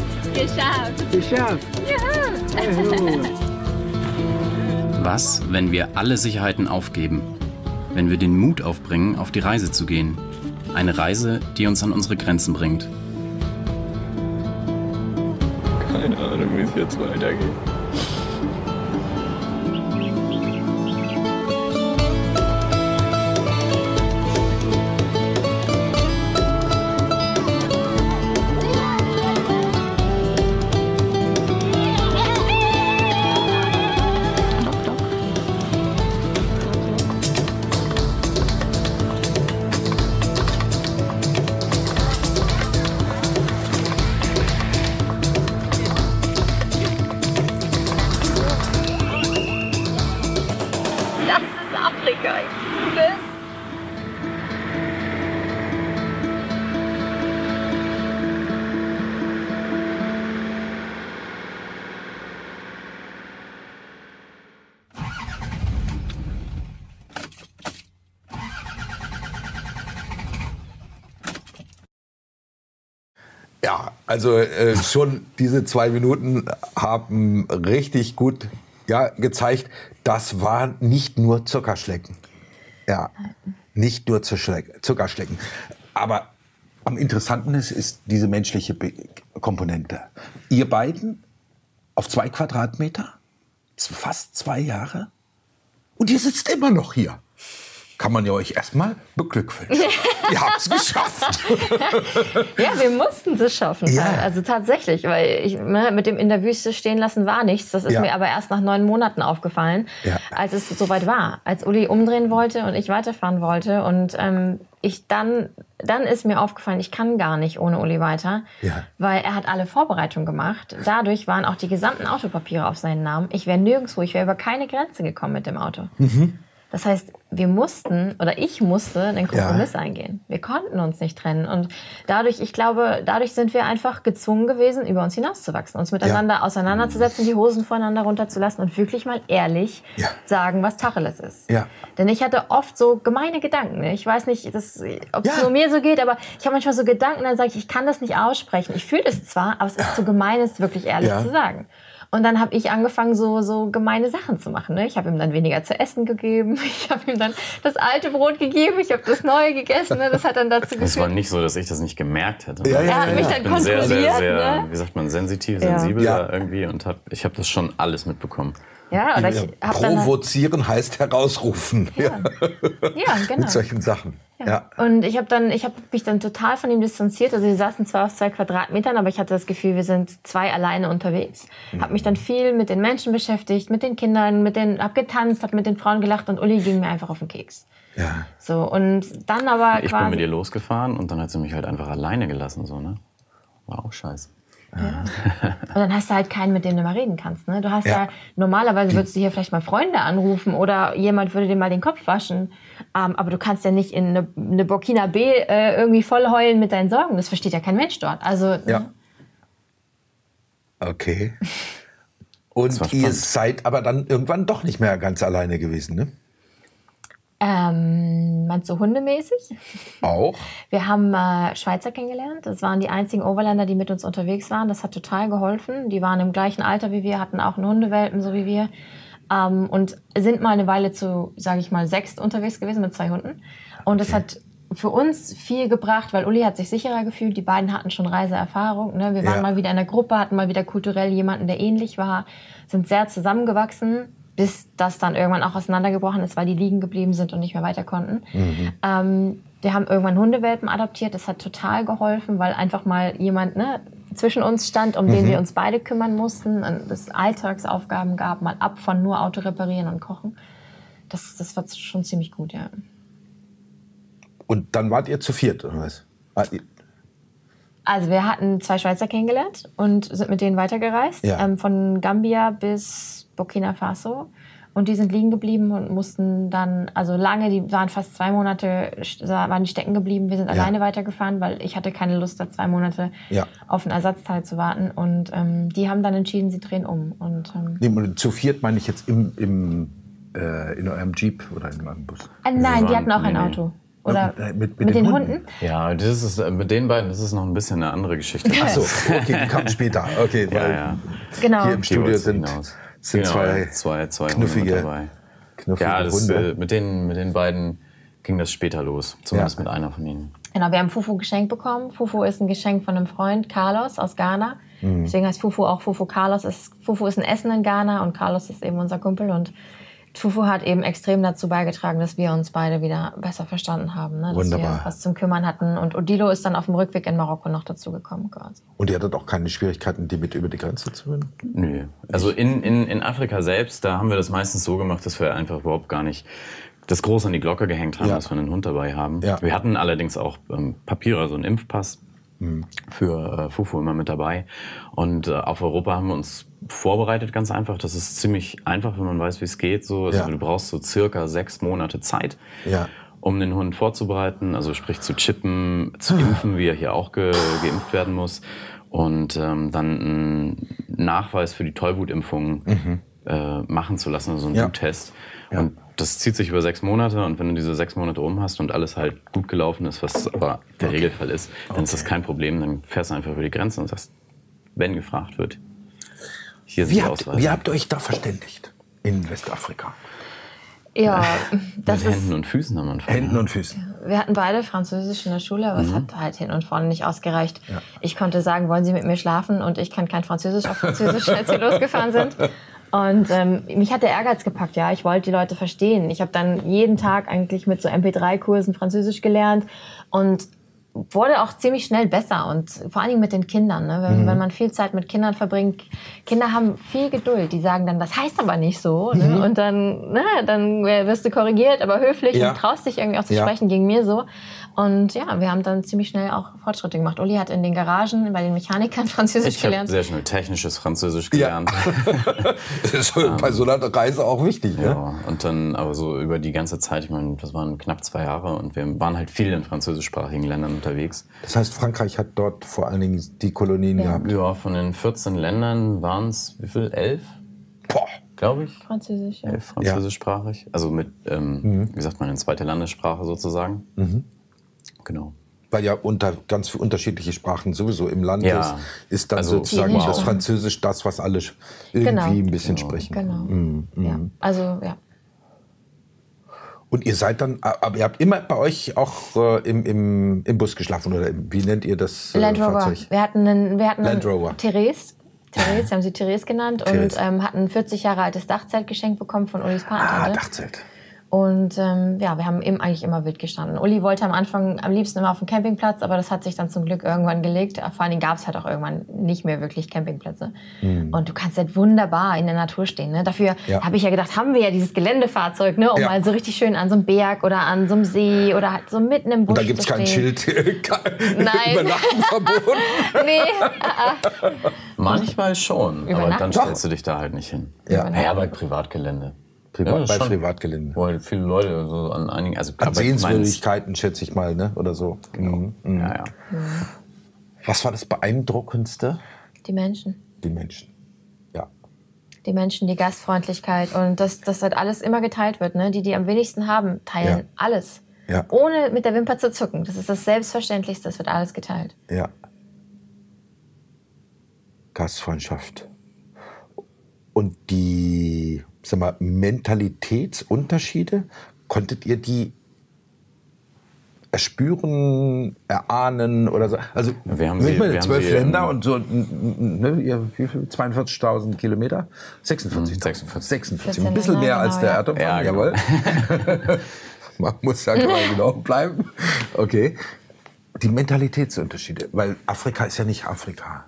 Was, wenn wir alle Sicherheiten aufgeben? Wenn wir den Mut aufbringen, auf die Reise zu gehen? Eine Reise, die uns an unsere Grenzen bringt. Keine Ahnung, wie es jetzt weitergeht. Das ist Afrika. Ich liebe es. Ja, also äh, schon diese zwei Minuten haben richtig gut ja, gezeigt, das war nicht nur Zuckerschlecken. Ja, nicht nur Zuschle- Zuckerschlecken. Aber am interessanten ist, ist diese menschliche Be- Komponente. Ihr beiden auf zwei Quadratmeter, fast zwei Jahre, und ihr sitzt immer noch hier. Kann man ja euch erstmal beglückwünschen. Ihr habt es geschafft. Ja, wir mussten es schaffen. Ja. Also tatsächlich, weil ich, ne, mit dem in der Wüste stehen lassen war nichts. Das ist Ja. mir aber erst nach neun Monaten aufgefallen, Ja. als es soweit war. Als Uli umdrehen wollte und ich weiterfahren wollte. Und ähm, ich dann, dann ist mir aufgefallen, ich kann gar nicht ohne Uli weiter, Ja. weil er hat alle Vorbereitungen gemacht. Dadurch waren auch die gesamten Autopapiere auf seinen Namen. Ich wäre nirgendwo, ich wäre über keine Grenze gekommen mit dem Auto. Das heißt, wir mussten, oder ich musste, einen Kompromiss ja. eingehen. Wir konnten uns nicht trennen. Und dadurch, ich glaube, dadurch sind wir einfach gezwungen gewesen, über uns hinauszuwachsen, uns miteinander ja. auseinanderzusetzen, die Hosen voneinander runterzulassen und wirklich mal ehrlich ja. sagen, was Tacheles ist. Ja. Denn ich hatte oft so gemeine Gedanken. Ich weiß nicht, ob es ja. nur mir so geht, aber ich habe manchmal so Gedanken, dann sage ich, ich kann das nicht aussprechen. Ich fühle es zwar, aber es ist zu gemein, es wirklich ehrlich ja. zu sagen. Und dann habe ich angefangen, so, so gemeine Sachen zu machen. Ne? Ich habe ihm dann weniger zu essen gegeben. Ich habe ihm dann das alte Brot gegeben. Ich habe das neue gegessen. Ne? Das hat dann dazu geführt. Es war nicht so, dass ich das nicht gemerkt hätte. Ja, ja, er hat ja, mich dann ich bin kontrolliert. sehr, sehr, sehr, ne? wie sagt man, sensitiv, sensibel ja. irgendwie. Und hab, ich habe das schon alles mitbekommen. Ja, oder ich hab Provozieren dann heißt herausrufen. Ja, ja genau. Mit solchen Sachen. Ja. Ja. Und ich habe dann, ich habe mich dann total von ihm distanziert. Also wir saßen zwar auf zwei Quadratmetern, aber ich hatte das Gefühl, wir sind zwei alleine unterwegs. Mhm. Habe mich dann viel mit den Menschen beschäftigt, mit den Kindern, mit den, hab getanzt, hab mit den Frauen gelacht und Uli ging mir einfach auf den Keks. Ja. So und dann aber ich quasi bin mit ihr losgefahren und dann hat sie mich halt einfach alleine gelassen, so ne. War auch scheiße. Ja. Und dann hast du halt keinen, mit dem du mal reden kannst. Ne? Du hast ja, ja normalerweise würdest du hier vielleicht mal Freunde anrufen oder jemand würde dir mal den Kopf waschen. Ähm, aber du kannst ja nicht in eine, eine Burkina B äh, irgendwie voll heulen mit deinen Sorgen. Das versteht ja kein Mensch dort. Also, ja. Ne? Okay. Und ihr seid aber dann irgendwann doch nicht mehr ganz alleine gewesen, ne? Ähm, meinst du hundemäßig? Auch. Wir haben äh, Schweizer kennengelernt. Das waren die einzigen Overländer, die mit uns unterwegs waren. Das hat total geholfen. Die waren im gleichen Alter wie wir, hatten auch einen Hundewelpen, so wie wir. Ähm, und sind mal eine Weile zu, sage ich mal, sechst unterwegs gewesen mit zwei Hunden. Und das okay. hat für uns viel gebracht, weil Uli hat sich sicherer gefühlt. Die beiden hatten schon Reiseerfahrung. Ne? Wir waren ja. mal wieder in der Gruppe, hatten mal wieder kulturell jemanden, der ähnlich war, sind sehr zusammengewachsen, bis das dann irgendwann auch auseinandergebrochen ist, weil die liegen geblieben sind und nicht mehr weiter konnten. Mhm. Ähm, wir haben irgendwann Hundewelpen adoptiert. Das hat total geholfen, weil einfach mal jemand ne, zwischen uns stand, um mhm. den wir uns beide kümmern mussten. Und es Alltagsaufgaben gab, mal ab von nur Auto reparieren und kochen. Das, das war schon ziemlich gut, ja. Und dann wart ihr zu viert, oder was? Also wir hatten zwei Schweizer kennengelernt und sind mit denen weitergereist. Ja. Ähm, von Gambia bis Burkina Faso. Und die sind liegen geblieben und mussten dann, also lange, die waren fast zwei Monate, waren die stecken geblieben. Wir sind ja. alleine weitergefahren, weil ich hatte keine Lust, da zwei Monate ja. auf einen Ersatzteil zu warten. Und ähm, die haben dann entschieden, sie drehen um. Und, ähm, nee, zu viert meine ich jetzt im, im, äh, in eurem Jeep oder in eurem Bus? Äh, nein, die hatten auch ein Auto. Oder mit, mit, mit den, den Hunden? Hunden? Ja, das ist, mit den beiden, das ist noch ein bisschen eine andere Geschichte. Ach so, okay, die kamen später. Okay, ja, ja. Genau. Hier im Studio sind, sind genau, zwei, zwei, zwei knuffige, dabei. knuffige ja, das, Hunde. Äh, mit, den, mit den beiden ging das später los, zumindest ja. mit einer von ihnen. Genau, wir haben Fufu geschenkt bekommen. Fufu ist ein Geschenk von einem Freund, Carlos aus Ghana. Mhm. Deswegen heißt Fufu auch Fufu Carlos. Ist, Fufu ist ein Essen in Ghana und Carlos ist eben unser Kumpel. Und Fufu hat eben extrem dazu beigetragen, dass wir uns beide wieder besser verstanden haben. Ne? Dass Wunderbar. wir was zum Kümmern hatten. Und Odilo ist dann auf dem Rückweg in Marokko noch dazu gekommen. Quasi. Und ihr hattet auch keine Schwierigkeiten, die mit über die Grenze zu bringen? Nö. Also in, in, in Afrika selbst, da haben wir das meistens so gemacht, dass wir einfach überhaupt gar nicht das groß an die Glocke gehängt haben, ja. dass wir einen Hund dabei haben. Ja. Wir hatten allerdings auch ähm, Papiere, also einen Impfpass. Für äh, Fufu immer mit dabei. Und äh, auf Europa haben wir uns vorbereitet, ganz einfach. Das ist ziemlich einfach, wenn man weiß, wie es geht. So. Also, ja. Du brauchst so circa sechs Monate Zeit, ja. um den Hund vorzubereiten. Also sprich zu chippen, zu impfen, wie er hier auch ge geimpft werden muss. Und ähm, dann einen Nachweis für die Tollwutimpfung mhm. äh, machen zu lassen, also einen ja. Bluttest. Ja. Und das zieht sich über sechs Monate und wenn du diese sechs Monate rum hast und alles halt gut gelaufen ist, was aber der okay. Regelfall ist, dann okay. ist das kein Problem. Dann fährst du einfach über die Grenze und sagst, wenn gefragt wird, hier sind wie die habt, Ausweise. Wie habt ihr euch da verständigt in Westafrika? Ja, das Mit ist Händen und Füßen am Anfang. Händen und Füßen. Wir hatten beide Französisch in der Schule, aber mhm. es hat halt hin und vorne nicht ausgereicht. Ja. Ich konnte sagen, wollen Sie mit mir schlafen? Und ich kann kein Französisch auf Französisch, als wir losgefahren sind. Und ähm, mich hat der Ehrgeiz gepackt, ja. Ich wollte die Leute verstehen. Ich habe dann jeden Tag eigentlich mit so M P drei Kursen Französisch gelernt. Und wurde auch ziemlich schnell besser und vor allen Dingen mit den Kindern. Ne? Wenn, mhm. wenn man viel Zeit mit Kindern verbringt, Kinder haben viel Geduld. Die sagen dann, das heißt aber nicht so. Ne? Mhm. Und dann, ne, dann wirst du korrigiert, aber höflich ja. und traust dich irgendwie auch zu ja. sprechen, ging mir so. Und ja, wir haben dann ziemlich schnell auch Fortschritte gemacht. Uli hat in den Garagen bei den Mechanikern Französisch ich gelernt. Ich habe sehr schnell technisches Französisch gelernt. Ja. Das ist bei so einer Reise auch wichtig. Ja, ne? Und dann aber so über die ganze Zeit, ich meine, das waren knapp zwei Jahre und wir waren halt viel in französischsprachigen Ländern unterwegs. Das heißt, Frankreich hat dort vor allen Dingen die Kolonien ja. gehabt? Ja, von den vierzehn Ländern waren es, wie viel, elf? Boah. Glaube ich. Französisch, ja. Elf französischsprachig. Also mit, ähm, mhm. wie sagt man, in zweiter Landessprache sozusagen. Mhm. Genau. Weil ja unter ganz viele unterschiedliche Sprachen sowieso im Land ja. ist, ist dann also sozusagen wow. das Französisch das, was alle irgendwie genau. ein bisschen genau. sprechen. Genau. Mhm. Ja. Also, ja. Und ihr seid dann, aber ihr habt immer bei euch auch äh, im, im, im Bus geschlafen, oder wie nennt ihr das äh, Land Rover. Fahrzeug? Wir hatten einen, wir hatten Land Rover. einen Therese. Therese, haben sie Therese genannt. Therese. Und ähm, hatten ein vierzig Jahre altes Dachzelt geschenkt bekommen von Ulis Ah, Patentante. Dachzelt. Und ähm, ja, wir haben eben eigentlich immer wild gestanden. Uli wollte am Anfang am liebsten immer auf dem Campingplatz, aber das hat sich dann zum Glück irgendwann gelegt. Vor allen Dingen gab es halt auch irgendwann nicht mehr wirklich Campingplätze. Mhm. Und du kannst halt wunderbar in der Natur stehen. Ne? Dafür ja. habe ich ja gedacht, haben wir ja dieses Geländefahrzeug, ne? um ja. mal so richtig schön an so einem Berg oder an so einem See oder halt so mitten im Busch Und da gibt es kein Schild, Nein. Übernachtenverbot. Nee. Manchmal schon, aber dann Doch. stellst du dich da halt nicht hin. Ja, ja bei Privatgelände. Privat, ja, bei schon. Privatgelände. Wo halt viele Leute so an einigen... Also, an Sehenswürdigkeiten, schätze ich mal, ne? oder so. Genau. Mhm. Mhm. Ja, ja. Was war das Beeindruckendste? Die Menschen. Die Menschen, ja. Die Menschen, die Gastfreundlichkeit und dass das halt alles immer geteilt wird. Ne? Die, die am wenigsten haben, teilen Ja. alles. Ja. Ohne mit der Wimper zu zucken. Das ist das Selbstverständlichste, es wird alles geteilt. Ja. Gastfreundschaft. Und die, sag mal, Mentalitätsunterschiede, konntet ihr die erspüren, erahnen oder so? Also, wir haben nicht sie, mal wir zwölf haben sie, Länder und so, ne, ihr, wie viel? zweiundvierzigtausend Kilometer? sechsundvierzig. sechsundvierzig. sechsundvierzig. Ein bisschen mehr als der ja. Erdumfang, Ja, genau. jawohl. Man muss ja mal genau bleiben. Okay. Die Mentalitätsunterschiede, weil Afrika ist ja nicht Afrika.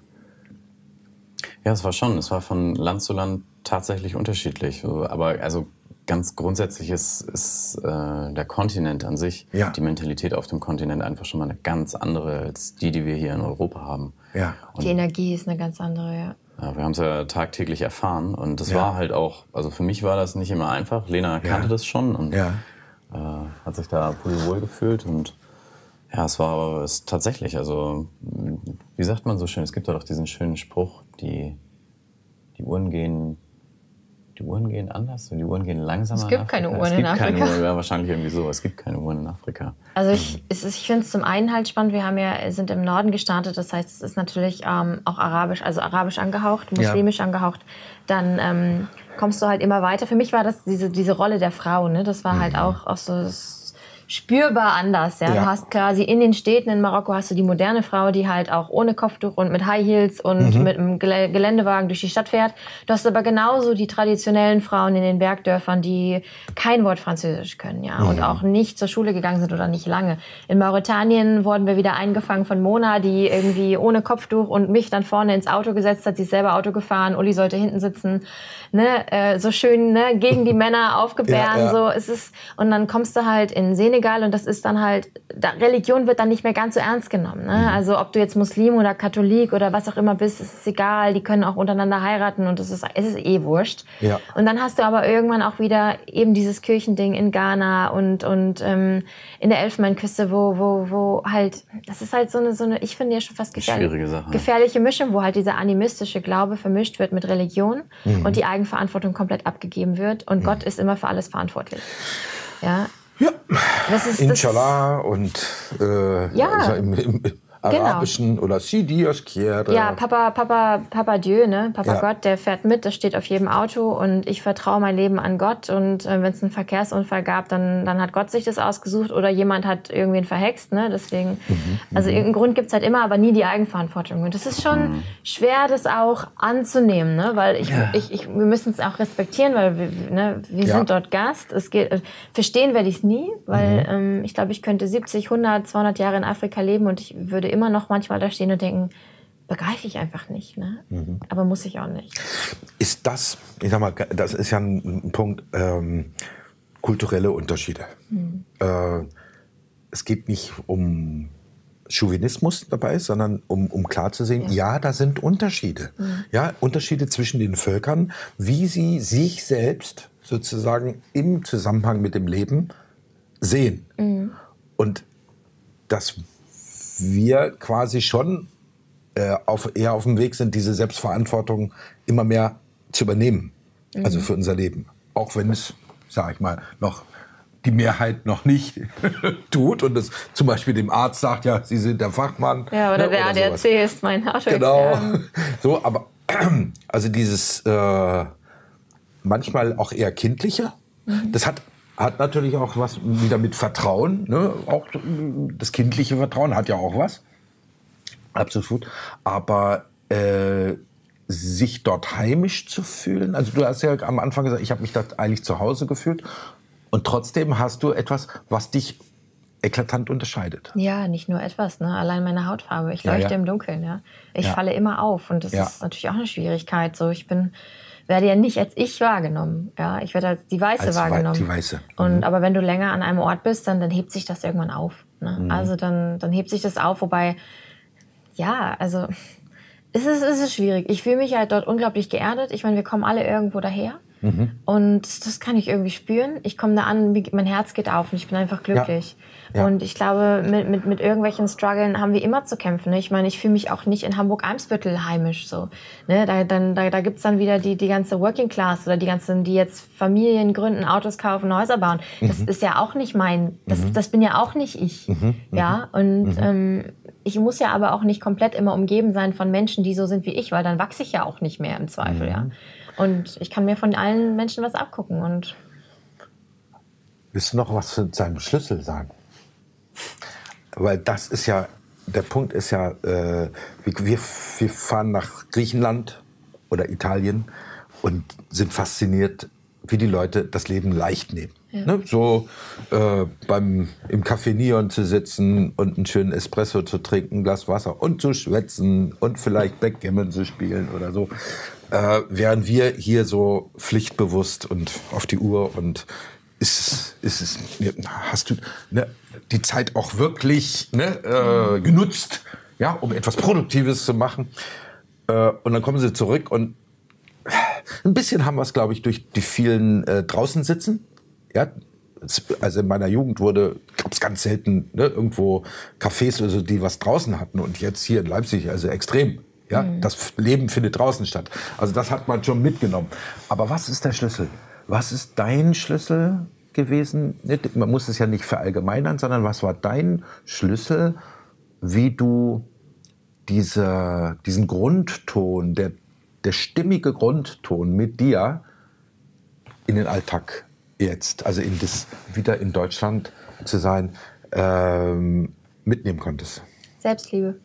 Ja, es war schon. Es war von Land zu Land tatsächlich unterschiedlich. Aber also ganz grundsätzlich ist, ist äh, der Kontinent an sich, ja. die Mentalität auf dem Kontinent einfach schon mal eine ganz andere als die, die wir hier in Europa haben. Ja. Und die Energie ist eine ganz andere, ja. Ja, wir haben es ja tagtäglich erfahren und das Ja. war halt auch, also für mich war das nicht immer einfach. Lena kannte Ja. das schon und Ja. äh, hat sich da pudelwohl gefühlt und ja, es war aber es tatsächlich, also wie sagt man so schön, es gibt doch diesen schönen Spruch, die, die Uhren gehen, die Uhren gehen anders, die Uhren gehen langsamer. Es gibt in keine Afrika. Uhren es gibt in Afrika. Keine Uhren, ja, wahrscheinlich irgendwie so, es gibt keine Uhren in Afrika. Also ich, es ist, ich finde es zum einen halt spannend, wir haben ja, sind im Norden gestartet, das heißt, es ist natürlich ähm, auch arabisch, also arabisch angehaucht, muslimisch ja. angehaucht. Dann ähm, kommst du halt immer weiter. Für mich war das diese, diese Rolle der Frau, ne? Das war halt mhm. auch, auch so spürbar anders. Ja? Ja. Du hast quasi in den Städten in Marokko hast du die moderne Frau, die halt auch ohne Kopftuch und mit High Heels und Mhm. mit einem Gel- Geländewagen durch die Stadt fährt. Du hast aber genauso die traditionellen Frauen in den Bergdörfern, die kein Wort Französisch können, ja, und auch nicht zur Schule gegangen sind oder nicht lange. In Mauretanien wurden wir wieder eingefangen von Mona, die irgendwie ohne Kopftuch und mich dann vorne ins Auto gesetzt hat, sie ist selber Auto gefahren, Uli sollte hinten sitzen, ne, äh, so schön, ne, gegen die Männer aufgebären, Ja, ja. so, es ist, und dann kommst du halt in Senegal und das ist dann halt, da, Religion wird dann nicht mehr ganz so ernst genommen, ne, also ob du jetzt Muslim oder Katholik oder was auch immer bist, ist egal, die können auch untereinander heiraten und es ist, es ist eh wurscht. Ja. Und dann hast du aber irgendwann auch wieder eben dieses Kirchending in Ghana und, und ähm, in der Elfenbeinküste, wo, wo, wo halt, das ist halt so eine, so eine, ich finde ja schon fast gefährlich, Schwierige Sache. gefährliche Mischung, wo halt dieser animistische Glaube vermischt wird mit Religion Mhm. und die Eigenverantwortung komplett abgegeben wird und Gott ist immer für alles verantwortlich. Ja. Ja. Das ist, das Inshallah und äh, Ja. also im, im, arabischen oder Si Dios quiere. Ja, Papa, Papa, Papa Dieu, ne? Papa Ja. Gott, der fährt mit, das steht auf jedem Auto und ich vertraue mein Leben an Gott und äh, wenn es einen Verkehrsunfall gab, dann, dann hat Gott sich das ausgesucht oder jemand hat irgendwen verhext, ne? Deswegen, Mhm. also irgendeinen Grund gibt es halt immer, aber nie die Eigenverantwortung. Und das ist schon Mhm. schwer, das auch anzunehmen, ne? Weil ich, Ja. ich, ich, wir müssen es auch respektieren, weil wir, ne, wir Ja. sind dort Gast. Es geht, äh, verstehen werde ich es nie, weil Mhm. ähm, ich glaube, ich könnte siebzig, hundert, zweihundert Jahre in Afrika leben und ich würde immer noch manchmal da stehen und denken, begreife ich einfach nicht, ne? Mhm. Aber muss ich auch nicht. Ist das, ich sag mal, das ist ja ein, ein Punkt, ähm, kulturelle Unterschiede. Mhm. Äh, es geht nicht um Chauvinismus dabei, sondern um, um klar zu sehen, ja. ja, da sind Unterschiede. Mhm. Ja, Unterschiede zwischen den Völkern, wie sie sich selbst sozusagen im Zusammenhang mit dem Leben sehen. Mhm. Und dass wir quasi schon äh, auf, eher auf dem Weg sind, diese Selbstverantwortung immer mehr zu übernehmen. Mhm. Also für unser Leben. Auch wenn es, sag ich mal, noch die Mehrheit noch nicht tut und es zum Beispiel dem Arzt sagt, ja, Sie sind der Fachmann. Ja, oder ne, der oder A D A C sowas. ist mein Auto. Genau. Ja. So, aber also dieses äh, manchmal auch eher kindliche, Mhm. das hat, hat natürlich auch was wieder mit Vertrauen. Ne? Auch das kindliche Vertrauen hat ja auch was. Absolut. Aber äh, sich dort heimisch zu fühlen, also du hast ja am Anfang gesagt, ich habe mich dort eigentlich zu Hause gefühlt und trotzdem hast du etwas, was dich eklatant unterscheidet. Ja, nicht nur etwas, ne? Allein meine Hautfarbe. Ich Ja, leuchte ja. im Dunkeln, ja. Ich Ja. falle immer auf und das Ja. ist natürlich auch eine Schwierigkeit. So, ich bin, werde ja nicht als ich wahrgenommen, ja. Ich werde als die Weiße Als Wei- wahrgenommen. die Weiße. Und aber wenn du länger an einem Ort bist, dann, dann hebt sich das irgendwann auf. Ne? Mhm. Also dann, dann hebt sich das auf, wobei, ja, also es ist, es ist schwierig. Ich fühle mich halt dort unglaublich geerdet. Ich meine, wir kommen alle irgendwo daher. Mhm. Und das kann ich irgendwie spüren. Ich komme da an, mir- mein Herz geht auf und ich bin einfach glücklich. Ja. Ja. Und ich glaube, mit, mit, mit irgendwelchen Struggeln haben wir immer zu kämpfen. Ne? Ich meine, ich fühle mich auch nicht in Hamburg-Eimsbüttel heimisch. So. Ne? Da, dann, da, da gibt es dann wieder die, die ganze Working Class oder die ganzen, die jetzt Familien gründen, Autos kaufen, Häuser bauen. Das Mhm. ist ja auch nicht mein, das, Mhm. das bin ja auch nicht ich. Mhm. Ja, und Mhm. ähm, ich muss ja aber auch nicht komplett immer umgeben sein von Menschen, die so sind wie ich, weil dann wachse ich ja auch nicht mehr im Zweifel, Mhm. ja. Und ich kann mir von allen Menschen was abgucken und Willst du noch was zu seinem Schlüssel sagen? Weil das ist ja, der Punkt ist ja, äh, wir, wir wir fahren nach Griechenland oder Italien und sind fasziniert, wie die Leute das Leben leicht nehmen. Ja. Ne? So äh, beim, im Café Neon zu sitzen und einen schönen Espresso zu trinken, ein Glas Wasser und zu schwätzen und vielleicht Backgammon zu spielen oder so. Äh, während wir hier so pflichtbewusst und auf die Uhr und ist, ist es, hast du ne, die Zeit auch wirklich ne, äh, genutzt, ja, um etwas Produktives zu machen? Äh, und dann kommen sie zurück und ein bisschen haben wir es, glaube ich, durch die vielen äh, draußen sitzen. Ja, also in meiner Jugend wurde, gab es ganz selten ne, irgendwo Cafés oder so, die was draußen hatten. Und jetzt hier in Leipzig, also extrem. Ja, Mhm. das Leben findet draußen statt. Also das hat man schon mitgenommen. Aber was ist der Schlüssel? Was ist dein Schlüssel gewesen? Man muss es ja nicht verallgemeinern, sondern was war dein Schlüssel, wie du diese, diesen Grundton, der, der stimmige Grundton mit dir in den Alltag jetzt, also in das, wieder in Deutschland zu sein, ähm, mitnehmen konntest? Selbstliebe.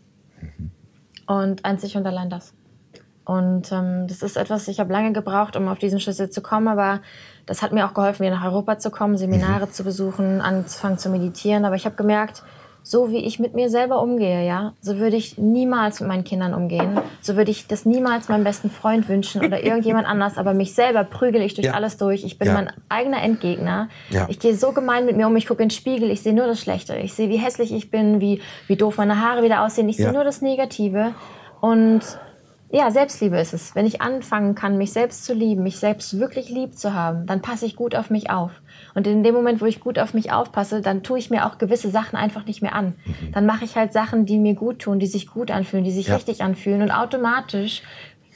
Und einzig und allein das. Und ähm, das ist etwas, ich habe lange gebraucht, um auf diesen Schlüssel zu kommen, aber das hat mir auch geholfen, wieder nach Europa zu kommen, Seminare mhm. zu besuchen, anzufangen zu meditieren. Aber ich habe gemerkt, so wie ich mit mir selber umgehe, ja, so würde ich niemals mit meinen Kindern umgehen. So würde ich das niemals meinem besten Freund wünschen oder irgendjemand anders. Aber mich selber prügel ich durch Ja. alles durch. Ich bin Ja. mein eigener Endgegner. Ja. Ich gehe so gemein mit mir um. Ich gucke in den Spiegel. Ich sehe nur das Schlechte. Ich sehe, wie hässlich ich bin, wie, wie doof meine Haare wieder aussehen. Ich Ja. sehe nur das Negative. Und ja, Selbstliebe ist es. Wenn ich anfangen kann, mich selbst zu lieben, mich selbst wirklich lieb zu haben, dann passe ich gut auf mich auf. Und in dem Moment, wo ich gut auf mich aufpasse, dann tue ich mir auch gewisse Sachen einfach nicht mehr an. Mhm. Dann mache ich halt Sachen, die mir gut tun, die sich gut anfühlen, die sich Ja. richtig anfühlen. Und automatisch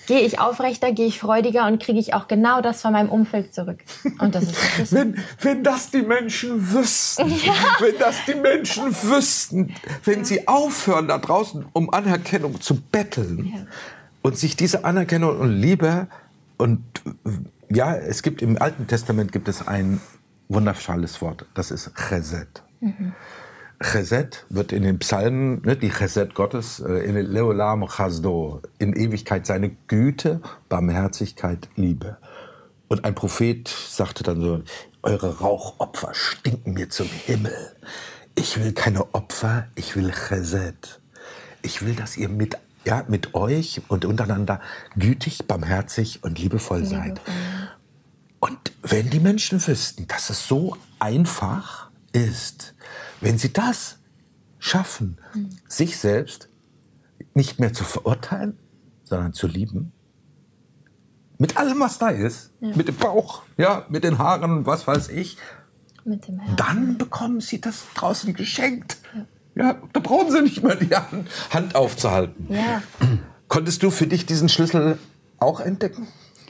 gehe ich aufrechter, gehe ich freudiger und kriege ich auch genau das von meinem Umfeld zurück. Und das ist der Schlüssel. Wenn, wenn das die Menschen wüssten, ja. wenn das die Menschen wüssten, wenn ja. sie aufhören, da draußen um Anerkennung zu betteln ja. und sich diese Anerkennung und Liebe und ja, es gibt im Alten Testament gibt es ein wundervolles Wort, das ist Chesed. Mhm. Chesed wird in den Psalmen, ne, die Chesed Gottes, in Leolam Chasdo, in Ewigkeit seine Güte, Barmherzigkeit, Liebe. Und ein Prophet sagte dann so, eure Rauchopfer stinken mir zum Himmel. Ich will keine Opfer, ich will Chesed. Ich will, dass ihr mit, ja, mit euch und untereinander gütig, barmherzig und liebevoll seid. Und wenn die Menschen wüssten, dass es so einfach ist, wenn sie das schaffen, mhm. sich selbst nicht mehr zu verurteilen, sondern zu lieben, mit allem, was da ist, ja. mit dem Bauch, ja, mit den Haaren, was weiß ich, mit dem Herzen. Dann bekommen sie das draußen geschenkt. Ja. Ja, da brauchen sie nicht mehr die Hand, Hand aufzuhalten. Ja. Konntest du für dich diesen Schlüssel auch entdecken?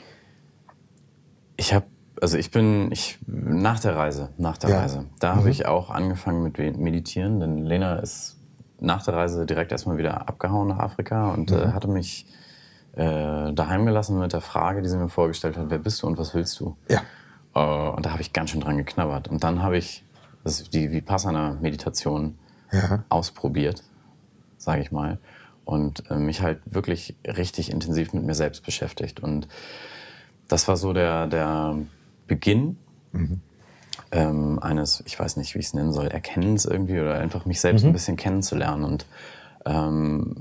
Ich habe Also ich bin, ich, nach der Reise, nach der ja. Reise, da mhm. habe ich auch angefangen mit Meditieren, denn Lena ist nach der Reise direkt erstmal wieder abgehauen nach Afrika und mhm. äh, hatte mich äh, daheim gelassen mit der Frage, die sie mir vorgestellt hat, wer bist du und was willst du? Ja. Äh, und da habe ich ganz schön dran geknabbert. Und dann habe ich das ist die Vipassana-Meditation ja. ausprobiert, sage ich mal, und äh, mich halt wirklich richtig intensiv mit mir selbst beschäftigt. Und das war so der, der Beginn mhm. ähm, eines, ich weiß nicht, wie ich es nennen soll, Erkennens irgendwie oder einfach mich selbst mhm. ein bisschen kennenzulernen. Und ähm,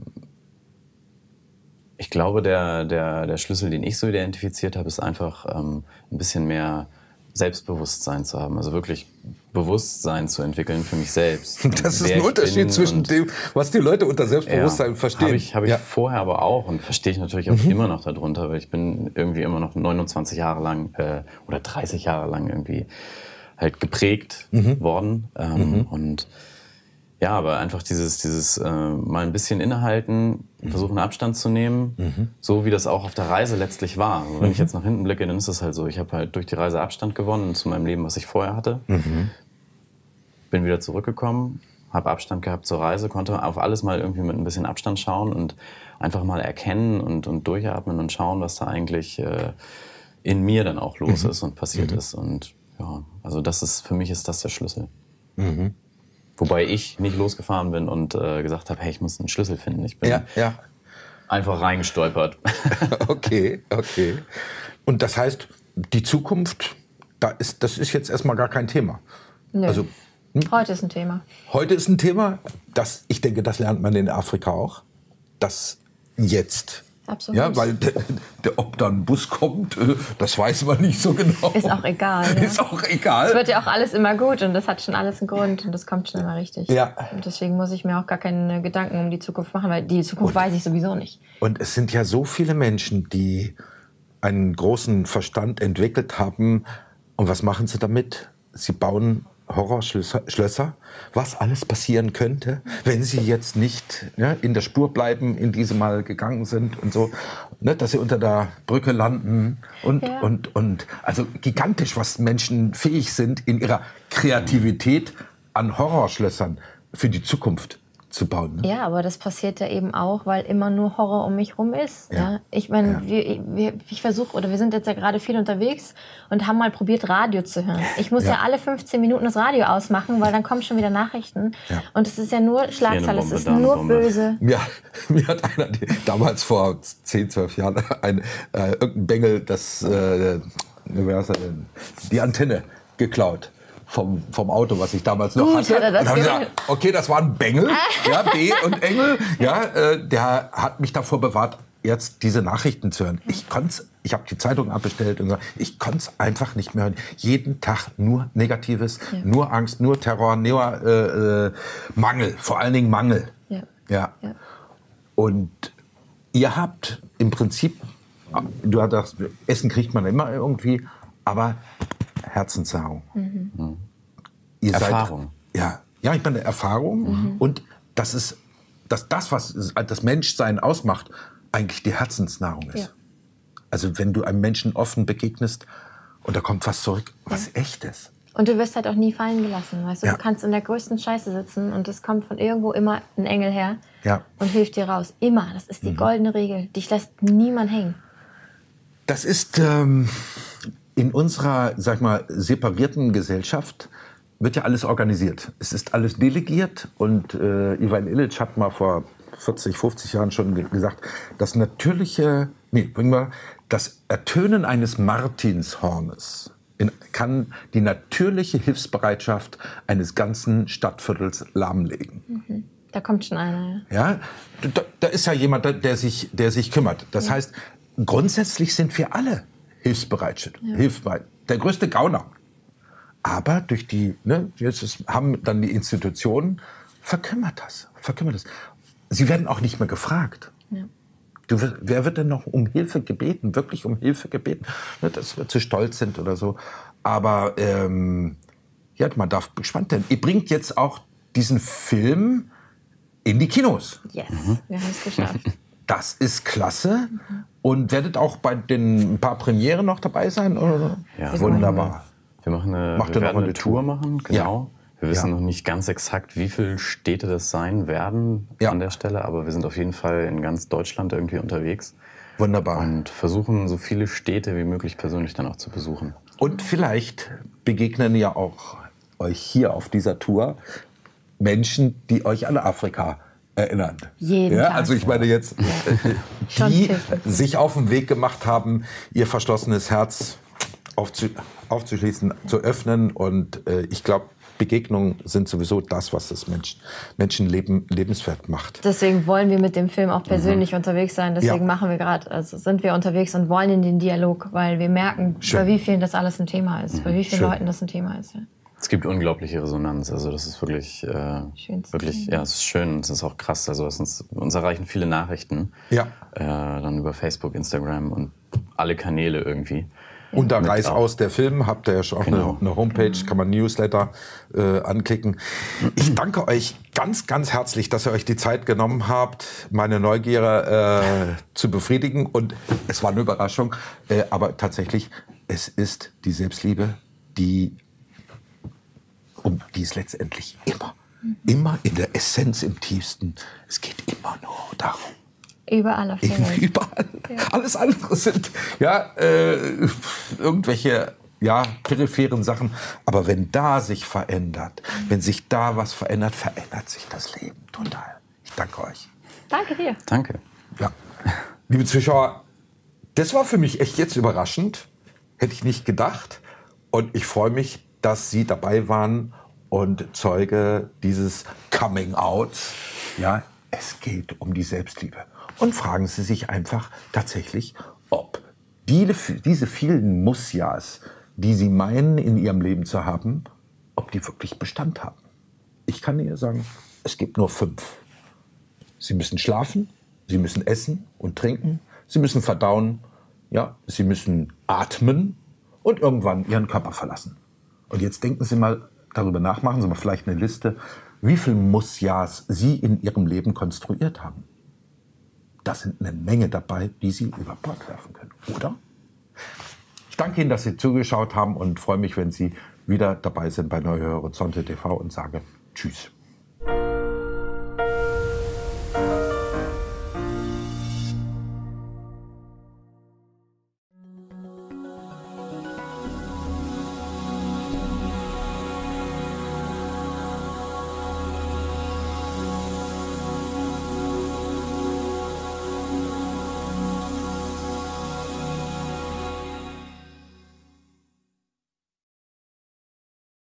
ich glaube, der, der, der Schlüssel, den ich so identifiziert habe, ist einfach ähm, ein bisschen mehr Selbstbewusstsein zu haben. Also wirklich Bewusstsein zu entwickeln für mich selbst. Das ist ein Unterschied zwischen dem, was die Leute unter Selbstbewusstsein ja, verstehen. Habe ich, hab ich ja. vorher aber auch und verstehe ich natürlich auch mhm. immer noch darunter, weil ich bin irgendwie immer noch neunundzwanzig Jahre lang äh, oder dreißig Jahre lang irgendwie halt geprägt mhm. worden. Ähm, mhm. Und ja, aber einfach dieses, dieses äh, mal ein bisschen innehalten, mhm. versuchen Abstand zu nehmen, mhm. so wie das auch auf der Reise letztlich war. Also wenn mhm. ich jetzt nach hinten blicke, dann ist es halt so, ich habe halt durch die Reise Abstand gewonnen zu meinem Leben, was ich vorher hatte. Mhm. Bin wieder zurückgekommen, habe Abstand gehabt zur Reise, konnte auf alles mal irgendwie mit ein bisschen Abstand schauen und einfach mal erkennen und, und durchatmen und schauen, was da eigentlich äh, in mir dann auch los mhm. ist und passiert mhm. ist. Und ja, also das ist, für mich ist das der Schlüssel. Mhm. Wobei ich nicht losgefahren bin und äh, gesagt habe, hey, ich muss einen Schlüssel finden. Ich bin ja, ja. einfach reingestolpert. Okay, okay. Und das heißt, die Zukunft, da ist, das ist jetzt erstmal gar kein Thema. Nö. Also, hm? Heute ist ein Thema. Heute ist ein Thema, das, ich denke, das lernt man in Afrika auch. Das jetzt. Absolut. Ja, weil der, der, ob da ein Bus kommt, das weiß man nicht so genau. Ist auch egal. Ja. Ist auch egal. Es wird ja auch alles immer gut und das hat schon alles einen Grund und das kommt schon immer richtig. Ja. Und deswegen muss ich mir auch gar keine Gedanken um die Zukunft machen, weil die Zukunft und, weiß ich sowieso nicht. Und es sind ja so viele Menschen, die einen großen Verstand entwickelt haben. Und was machen sie damit? Sie bauen Horrorschlösser, was alles passieren könnte, wenn sie jetzt nicht ja, in der Spur bleiben, in die sie mal gegangen sind und so, ne, dass sie unter der Brücke landen und, ja. und, und also gigantisch, was Menschen fähig sind, in ihrer Kreativität an Horrorschlössern für die Zukunft zu bauen. Ne? Ja, aber das passiert ja eben auch, weil immer nur Horror um mich rum ist. Ja. Ja? Ich meine, ja. wir, wir, ich versuche, oder wir sind jetzt ja gerade viel unterwegs und haben mal probiert, Radio zu hören. Ich muss ja, ja alle fünfzehn Minuten das Radio ausmachen, weil dann kommen schon wieder Nachrichten. Ja. Und es ist ja nur Schlagzeile, es ist nur Bombe. Böse. Ja, mir hat einer damals vor zehn, zwölf Jahren ein, äh, irgendein Bengel das, äh, wie heißt er denn? Die Antenne geklaut. Vom, vom Auto, was ich damals noch Gut, hatte. Hat er das und dann gesagt, okay, das war ein Bengel, ja, B und Engel, ja, äh, der hat mich davor bewahrt, jetzt diese Nachrichten zu hören. Ich konnte ich habe die Zeitung abbestellt und so, ich konnte es einfach nicht mehr hören. Jeden Tag nur Negatives, ja. nur Angst, nur Terror, nur äh, äh, Mangel, vor allen Dingen Mangel. Ja. Ja. Ja. Und ihr habt im Prinzip, du hattest, Essen kriegt man immer irgendwie, aber Herzensnahrung. Mhm. Ihr Erfahrung. Seid, ja, ja, ich meine Erfahrung. Mhm. Und das ist, dass das, was das Menschsein ausmacht, eigentlich die Herzensnahrung ist. Also wenn du einem Menschen offen begegnest und da kommt was zurück, was ja. Echtes. Und du wirst halt auch nie fallen gelassen. Weißt du? Ja. Du kannst in der größten Scheiße sitzen und es kommt von irgendwo immer ein Engel her ja. und hilft dir raus. Immer. Das ist die mhm. goldene Regel. Dich lässt niemand hängen. Das ist ähm, in unserer, sag mal, separierten Gesellschaft wird ja alles organisiert. Es ist alles delegiert und äh, Ivan Illich hat mal vor vierzig, fünfzig Jahren schon ge- gesagt, das natürliche, nee, bringen wir, das Ertönen eines Martinshornes in, kann die natürliche Hilfsbereitschaft eines ganzen Stadtviertels lahmlegen. Mhm. Da kommt schon einer. Ja, ja da, da ist ja jemand, der sich, der sich kümmert. Das ja. heißt, grundsätzlich sind wir alle hilfsbereit. Ja. hilfsbereit. Der größte Gauner. Aber durch die, ne, jetzt ist, haben dann die Institutionen verkümmert das, verkümmert das. Sie werden auch nicht mehr gefragt. Ja. Du, wer wird denn noch um Hilfe gebeten, wirklich um Hilfe gebeten? Ne, dass wir zu stolz sind oder so. Aber ähm, ja, man darf gespannt sein. Ihr bringt jetzt auch diesen Film in die Kinos. Yes, mhm. wir haben es geschafft. Das ist klasse. Mhm. Und werdet auch bei den ein paar Premieren noch dabei sein? Oder? Ja, wunderbar. Wir machen eine, Macht wir werden eine eine Tour machen, genau. Ja. Wir wissen ja. noch nicht ganz exakt, wie viele Städte das sein werden ja. an der Stelle, aber wir sind auf jeden Fall in ganz Deutschland irgendwie unterwegs. Wunderbar. Und versuchen, so viele Städte wie möglich persönlich dann auch zu besuchen. Und vielleicht begegnen ja auch euch hier auf dieser Tour Menschen, die euch an Afrika erinnern. Jeden ja, Tag. Also ich meine jetzt, ja. die sich auf den Weg gemacht haben, ihr verschlossenes Herz aufzu aufzuschließen, zu öffnen. Und äh, ich glaube, Begegnungen sind sowieso das, was das Mensch, Menschenleben lebenswert macht. Deswegen wollen wir mit dem Film auch persönlich mhm. unterwegs sein. Deswegen ja. machen wir gerade, also sind wir unterwegs und wollen in den Dialog, weil wir merken, Schön. bei wie vielen das alles ein Thema ist, mhm. bei wie vielen Schön. Leuten das ein Thema ist. Ja. Es gibt unglaubliche Resonanz. Also das ist wirklich, äh, wirklich, ja, es ist schön. Es ist auch krass. Also es uns, uns erreichen viele Nachrichten. Ja. Äh, dann über Facebook, Instagram und alle Kanäle irgendwie. Und da Reis aus der Film, habt ihr ja schon auch genau. eine, eine Homepage, kann man Newsletter äh, anklicken. Ich danke euch ganz, ganz herzlich, dass ihr euch die Zeit genommen habt, meine Neugier äh, zu befriedigen. Und es war eine Überraschung, äh, aber tatsächlich, es ist die Selbstliebe, die, um die es letztendlich immer, immer in der Essenz, im Tiefsten, es geht immer nur darum. Überall auf der Welt. Überall. Ja. Alles andere sind ja, äh, irgendwelche ja, peripheren Sachen. Aber wenn da sich verändert, mhm. wenn sich da was verändert, verändert sich das Leben total. Ich danke euch. Danke dir. Danke. Ja. Liebe Zuschauer, das war für mich echt jetzt überraschend. Hätte ich nicht gedacht. Und ich freue mich, dass Sie dabei waren und Zeuge dieses Coming Out. Ja, es geht um die Selbstliebe. Und fragen Sie sich einfach tatsächlich, ob die, diese vielen Muss-Jas, die Sie meinen, in Ihrem Leben zu haben, ob die wirklich Bestand haben. Ich kann Ihnen sagen, es gibt nur fünf. Sie müssen schlafen, Sie müssen essen und trinken, Sie müssen verdauen, ja, Sie müssen atmen und irgendwann Ihren Körper verlassen. Und jetzt denken Sie mal darüber nach, machen Sie mal vielleicht eine Liste, wie viele Muss-Jas Sie in Ihrem Leben konstruiert haben. Da sind eine Menge dabei, die Sie über Bord werfen können, oder? Ich danke Ihnen, dass Sie zugeschaut haben und freue mich, wenn Sie wieder dabei sind bei Neue Horizonte T V und sage Tschüss.